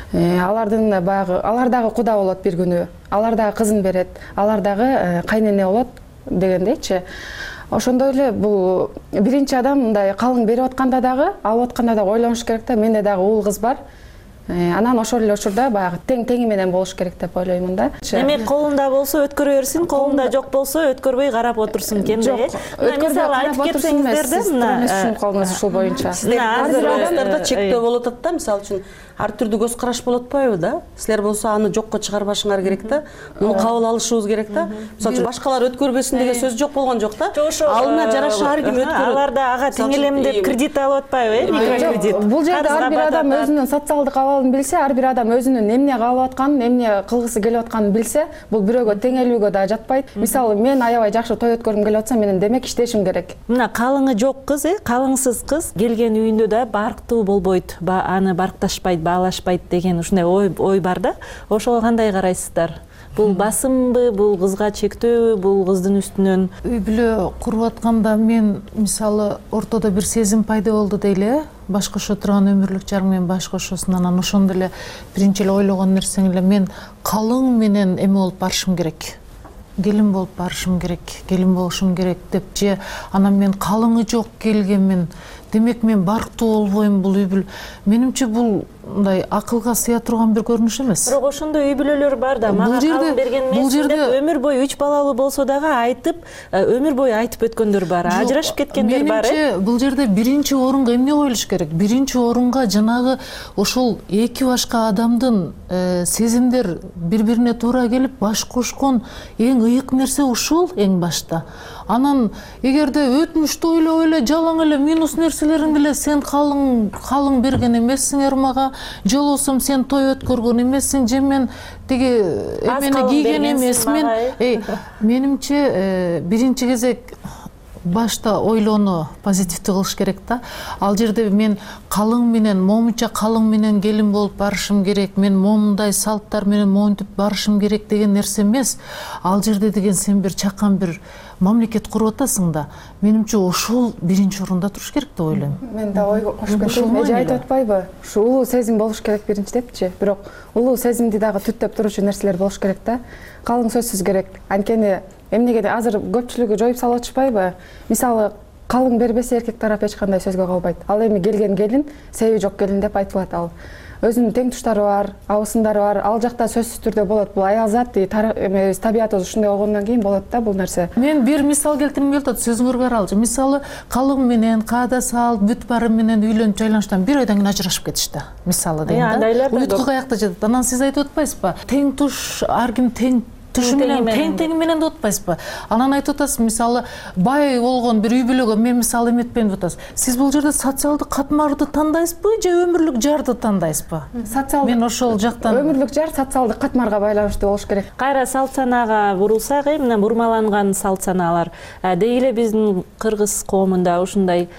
Алардын баягы алар дагы куда болот бир күнү. Алар дагы кызын берет, алар дагы кайнене болот дегендейчи. Ошондой эле бул биринчи адам мындай калың берип атканда дагы, алып атканда дагы ойлонуш керек да, менде дагы уул кыз бар. Анан ошол эле учурда баягы тең теңи менен болуш керек деп ойлоймун да. Демек колунда болсо өткөрө берсин, колунда жок болсо өткөрбөй карап отурсун кемде. Жок, өткөрбөй карап кетсеңиздер да, мына колуңуз ушул боюнча. Азыр адамдарда чектөө болуп атат да, мисалы үчүн ар түрдүү көз караш болуп атпайбы да? Силер болсо аны жокко чыгарбашыңар керек да. Муну кабыл алышыбыз керек да. Мисалы үчүн башкалар өткөрбөсүн деген сөз жок болгон жок да. Алына жараша ар ким өткөрөт. Аларда ага теңелем деп кредит алып атпайбы, э, микрокредит. Бул жерде ар бир адам өзүнүн социалдык абалын билсе, ар бир адам өзүнүн эмне каалап атканын, эмне кылгысы келип атканын билсе, бул бирөөгө теңелүүгө да жатпайт. Мисалы мен аябай жакшы той өткөргүм келип атса, менен демек иштешим керек. Мына калыңы жок кыз, э, калыңсыз кыз келген үйүндө да барктуу болбойт, аны баркташпайт, баалашпайт деген ушундай ой ой бар да. Ошого кандай карайсыздар? Бул басымбы, бул кызга чектөөбү, бул кыздын үстүнөн? Үй бүлө куруп атканда мен мисалы ортодо бир сезим пайда болду дейле, баш кошо турган өмүрлүк жарым менен баш кошосун, анан ошондо эле биринчи эле ойлогон нерсең эле мен калың менен эме болуп барышым керек. Келин болуп барышым керек, келин болушум керек деп же анан мен калыңы жок келгенмин. Демек мен барктуу болбойм бул үй бүлө. Менимче бул мындай акылга сыя турган бир көрүнүш эмес. Бирок ошондой үй бүлөлөр бар да. Мага калың берген эмес деп өмүр бою үч балалуу болсо дагы айтып, өмүр бою айтып өткөндөр бар. Ажырашып кеткендер бар. Менимче бул жерде биринчи орунга эмне коюлуш керек? Биринчи орунга жанагы ошол эки башка адамдын сезимдер бири-бирине туура келип баш кошкон эң ыйык нерсе ушул эң башта. Анан эгерде өтмүштү ойлоп эле жалаң эле минус нерселериңди эле сен калың калың берген эмессиңер мага, же болбосо сен той өткөргөн эмессиң, же мен тиги эмени кийген эмесмин. Эй, менимче биринчи кезек башта ойлоону позитивдүү кылыш керек да. Ал жерде мен калың менен, момунча калың менен келин болуп барышым керек, мен момундай салттар менен монтип барышым керек деген нерсе эмес. Ал жерде деген сен бир чакан бир мамлекет куруп атасың да. Менимче ошол биринчи орунда туруш керек деп ойлойм. Мен да ой кошуп кетем. Эже айтып атпайбы? Ушу улуу сезим болуш керек биринчи депчи. Бирок улуу сезимди дагы түттөп туручу нерселер болуш керек да. Калың сөзсүз керек. Анткени эмнеге азыр көпчүлүгү жоюп салып атышпайбы? Мисалы калың бербесе эркек тарап эч кандай сөзгө калбайт. Ал эми келген келин, себеби жок келин деп айтылат ал. Өзүнүн тең туштары бар, абысындары бар. Ал жакта сөзсүз түрдө болот. Бул аял зат табиятыбыз ушундай болгондон кийин болот да бул нерсе. Мен бир мисал келтиргим келип атат, сөзүңөргө каралчы. Мисалы калың менен, каада салт, бүт бары менен үйлөнүп жайланыштан бир айдан кийин ажырашып кетишти. Мисалы дейм да. Уйтку каякта жатат. Анан сиз айтып атпайсызбы? Тең туш, ар ким тең тушу менен тең тең менен деп атпайсызбы? Анан айтып атасыз, мисалы бай болгон бир үй бүлөгө мен мисалы эметпейм деп атасыз. Сиз бул жерде социалдык катмарды тандайсызбы же өмүрлүк жарды тандайсызбы? Социалдык мен ошол жактан өмүрлүк жар социалдык катмарга байланыштуу болуш керек. Кайра салт санаага бурулсак, мына бурмаланган салт санаалар деги эле биздин кыргыз коомунда ушундай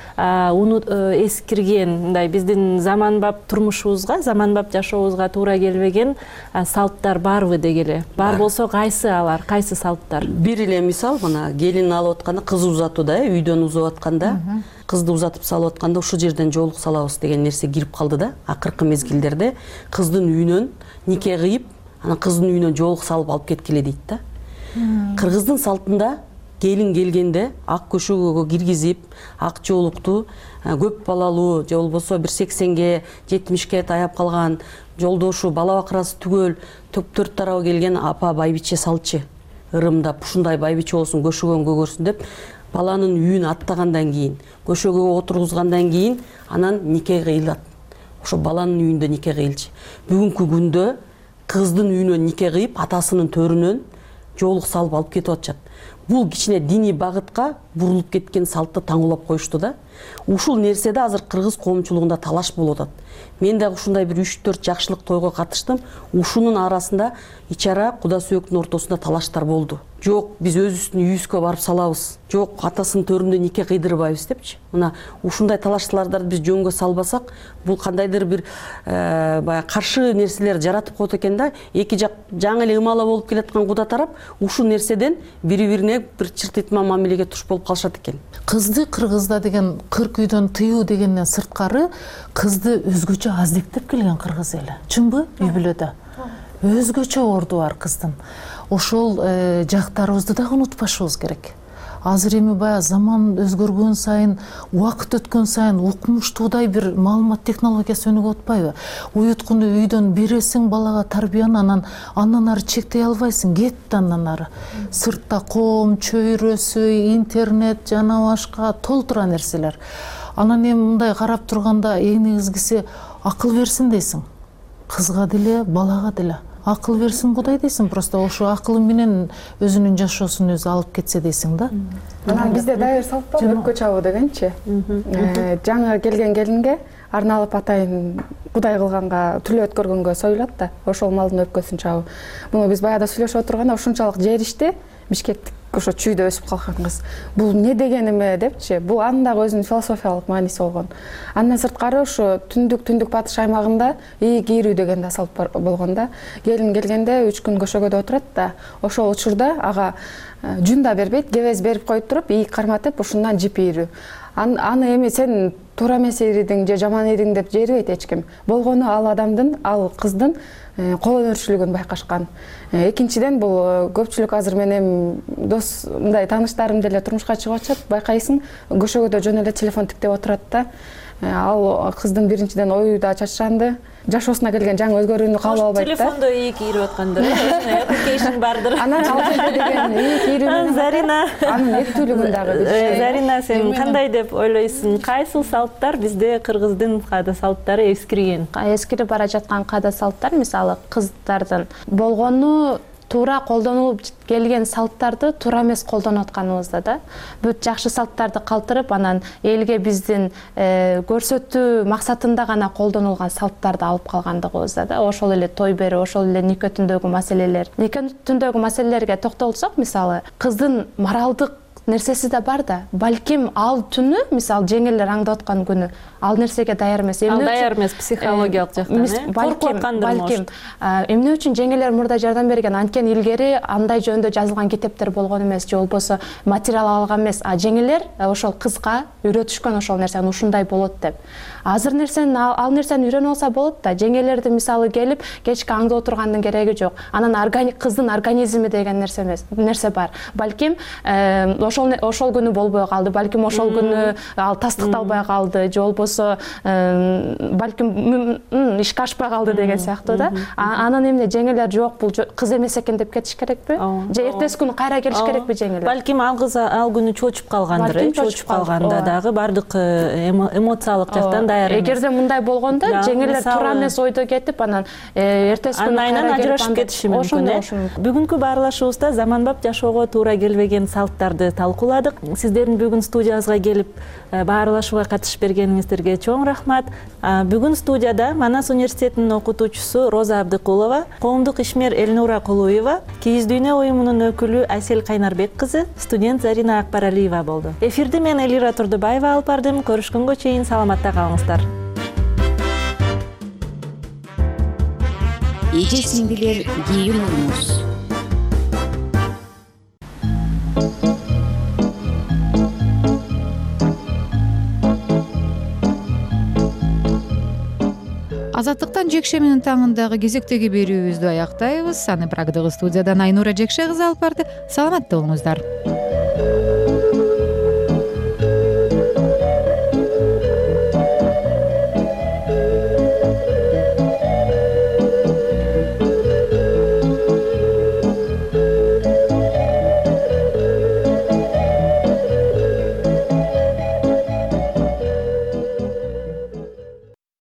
эскирген, мындай биздин заманбап турмушубузга, заманбап жашообузга туура келбеген салттар барбы деги эле? Бар болсо кайсы алар, кайсы салттар? Бир эле мисал, мына келин алып атканда, кыз узатууда, үйдөн узап атканда, кызды узатып салып атканда ушул жерден жоолук салабыз деген нерсе кирип калды да. Акыркы мезгилдерде кыздын үйүнөн нике кыйып, анан кыздын үйүнөн жоолук салып алып кеткиле дейт да. Кыргыздын салтында келин келгенде ак көшөгөгө киргизип, ак жоолукту көп балалуу же болбосо бир сексенге, жетимишке таяп калган жолдошу, бала бакырасы түгөл төп төрт тарабы келген апа байбиче салчы. Ырымдап ушундай байбиче болсун, көшөгөн көгөрсүн деп баланын үйүн аттагандан кийин, көшөгөгө отургузгандан кийин анан нике кыйылат. Ошо баланын үйүндө нике кыйылчу. Бүгүнкү күндө кыздын үйүнөн нике кыйып, атасынын төрүнөн жоолук салып алып кетип атышат. Бул кичине диний багытка бурулуп кеткен салтты таңуулап коюшту да. Ушул нерседе азыр кыргыз коомчулугунда талаш болуп атат. Мен дагы ушундай бир үч төрт жакшылык тойго катыштым. Ушунун арасында ичара куда сүйөктүн ортосунда талаштар болду. Жок, биз өзүбүздүн үйүбүзгө барып салабыз. Жок, атасынын төрүндө нике кыйдырбайбыз депчи. Мына ушундай талаштарды биз жөнгө салбасак, бул кандайдыр бир баягы каршы нерселер жаратып коет экен да. Эки жак жаңы эле ымала болуп келаткан куда тарап ушул нерседен бири-бирине бир чыртытма мамилеге туш болуп калышат экен. Кызды кыргызда деген кырк үйдөн тыюу дегенден сырткары кызды өзгөчө аздектеп келген кыргыз эли. Чынбы? Үй бүлөдө өзгөчө орду бар кыздын. Ошол жактарыбызды дагы унутпашыбыз керек. Азыр эми баягы заман өзгөргөн сайын, убакыт өткөн сайын укмуштуудай бир маалымат технологиясы өнүгүп атпайбы? Уюткунду үйдөн бересиң балага тарбияны, анан андан ары чектей албайсың, кетти андан ары. Сыртта коом, чөйрөсү, интернет жана башка толтура нерселер. Анан эми мындай карап турганда эң негизгиси акыл берсин дейсиң. Кызга деле, балага деле. Акыл берсин Кудай дейсиң, просто ошо акылы менен өзүнүн жашоосун өзү алып кетсе дейсиң да. Анан бизде дайыр салт бар, өпкө чабуу дегенчи. Жаңы келген келинге арналып атайын Кудай кылганга, түлө өткөргөнгө союлат да, ошол малдын өпкөсүн чабуу. Муну биз баягыда сүйлөшүп отурганда ушунчалык жеришти, Бишкектик ошо чүйдө өсүп калган кыз. Бул не дегениме депчи, бул анын дагы өзүнүн философиялык мааниси болгон. Андан сырткары ошо түндүк түндүк батыш аймагында ии кийрүү деген да салт болгон да. Келин келгенде үч күн көшөгөдө отурат да, ошол учурда ага жүн да бербейт, кебез берип коюп туруп, ийик карматып, ушундан жип ийрүү. Аны эми сен туура эмес ийридің же жаман ийриң деп жээрбейт эч ким. Болгону ал адамдын, ал кыздын кол өнөрчүлүгүн байкашкан. Экинчиден бул көпчүлүк азыр менен дос мындай тааныштарым деле турмушка чыгып атышат, байкайсың, көшөгөдө жөн эле телефон тиктеп отурат да. Ал кыздын биринчиден ою да чачшанды, жашоосуна келген жаңы өзгөрүүнү кабыл албайт да. Телефондо ии кийирип аткандыр, application бардыр. Анан ал жерде деген ии кийирүү Зарина, анын эптүүлүгүн дагы билишет. Зарина, сен кандай деп ойлойсуң? Кайсыл салттар бизде кыргыздын каада салттары эскирген? Эскирип бара жаткан каада салттар, мисалы кыздардын болгону туура колдонулуп келген салттарды туура эмес колдонуп атканыбызда да. Бүт жакшы салттарды калтырып, анан элге биздин көрсөтүү максатында гана колдонулган салттарды алып калгандыгыбызда да. Ошол эле той берүү, ошол эле нике түндөгү маселелер. Нике түндөгү маселелерге токтолсок, мисалы кыздын моралдык нерсеси да бар да. Балким ал түнү, мисалы жеңелер аңдап аткан күнү, ал нерсеге даяр эмес. Ал даяр эмес психологиялык жактан, э? Балким, балким. Эмне үчүн жеңелер мурда жардам берген? Анткени илгери андай жөндө жазылган китептер болгон эмес, же болбосо материал алган эмес. А жеңелер ошол кызга үйрөтүшкөн ошол нерсени ушундай болот деп. Азыр нерсени ал нерсени үйрөнүп алса болот да. Жеңелерди мисалы келип кечки аңдып отургандын кереги жок. Анан кыздын организми деген нерсе эмес, нерсе бар. Балким ошол ошол ошол күнү болбой калды, балким ошол күнү ал тастыкталбай калды же болбосо балким ишке ашпай калды деген сыяктуу да. Анан эмне жеңелер жок, бул кыз эмес экен деп кетиш керекпи? Же эртеси күнү кайра келиш керекпи жеңелер? Балким ал кыз ал күнү чочуп калгандыр, чочуп калганда дагы баардык эмоциялык жактан даяр эмес. Эгерде мындай болгондо жеңелер туура эмес ойдо кетип, анан эртеси күнү айынан ажырашып кетиши мүмкүн э. Бүгүнкү баарлашуубузда заманбап жашоого туура келбеген салттарды талкууладык. Сиздердин бүгүн студиябызга келип баарлашууга катышып бергениңиздерге чоң рахмат. Бүгүн студияда Манас университетинин окутуучусу Роза Абдыкулова, коомдук ишмер Элнура Кулуева, Кийиз дүйнө уюмунун өкүлү Айсел Кайнарбек кызы, студент Зарина Акбаралиева болду. Эфирди мен Элира Турдубаева алып бардым. Көрүшкөнгө чейин саламатта калыңыздар. Эже сиңдилер, кийин уруңуз. Азаттыктан жекшеминин таңындагы кезектеги берүүбүздү аяктайбыз. Аны Прагдагы студиядан Айнура Жекше кызы алып барды. Саламатта болуңуздар.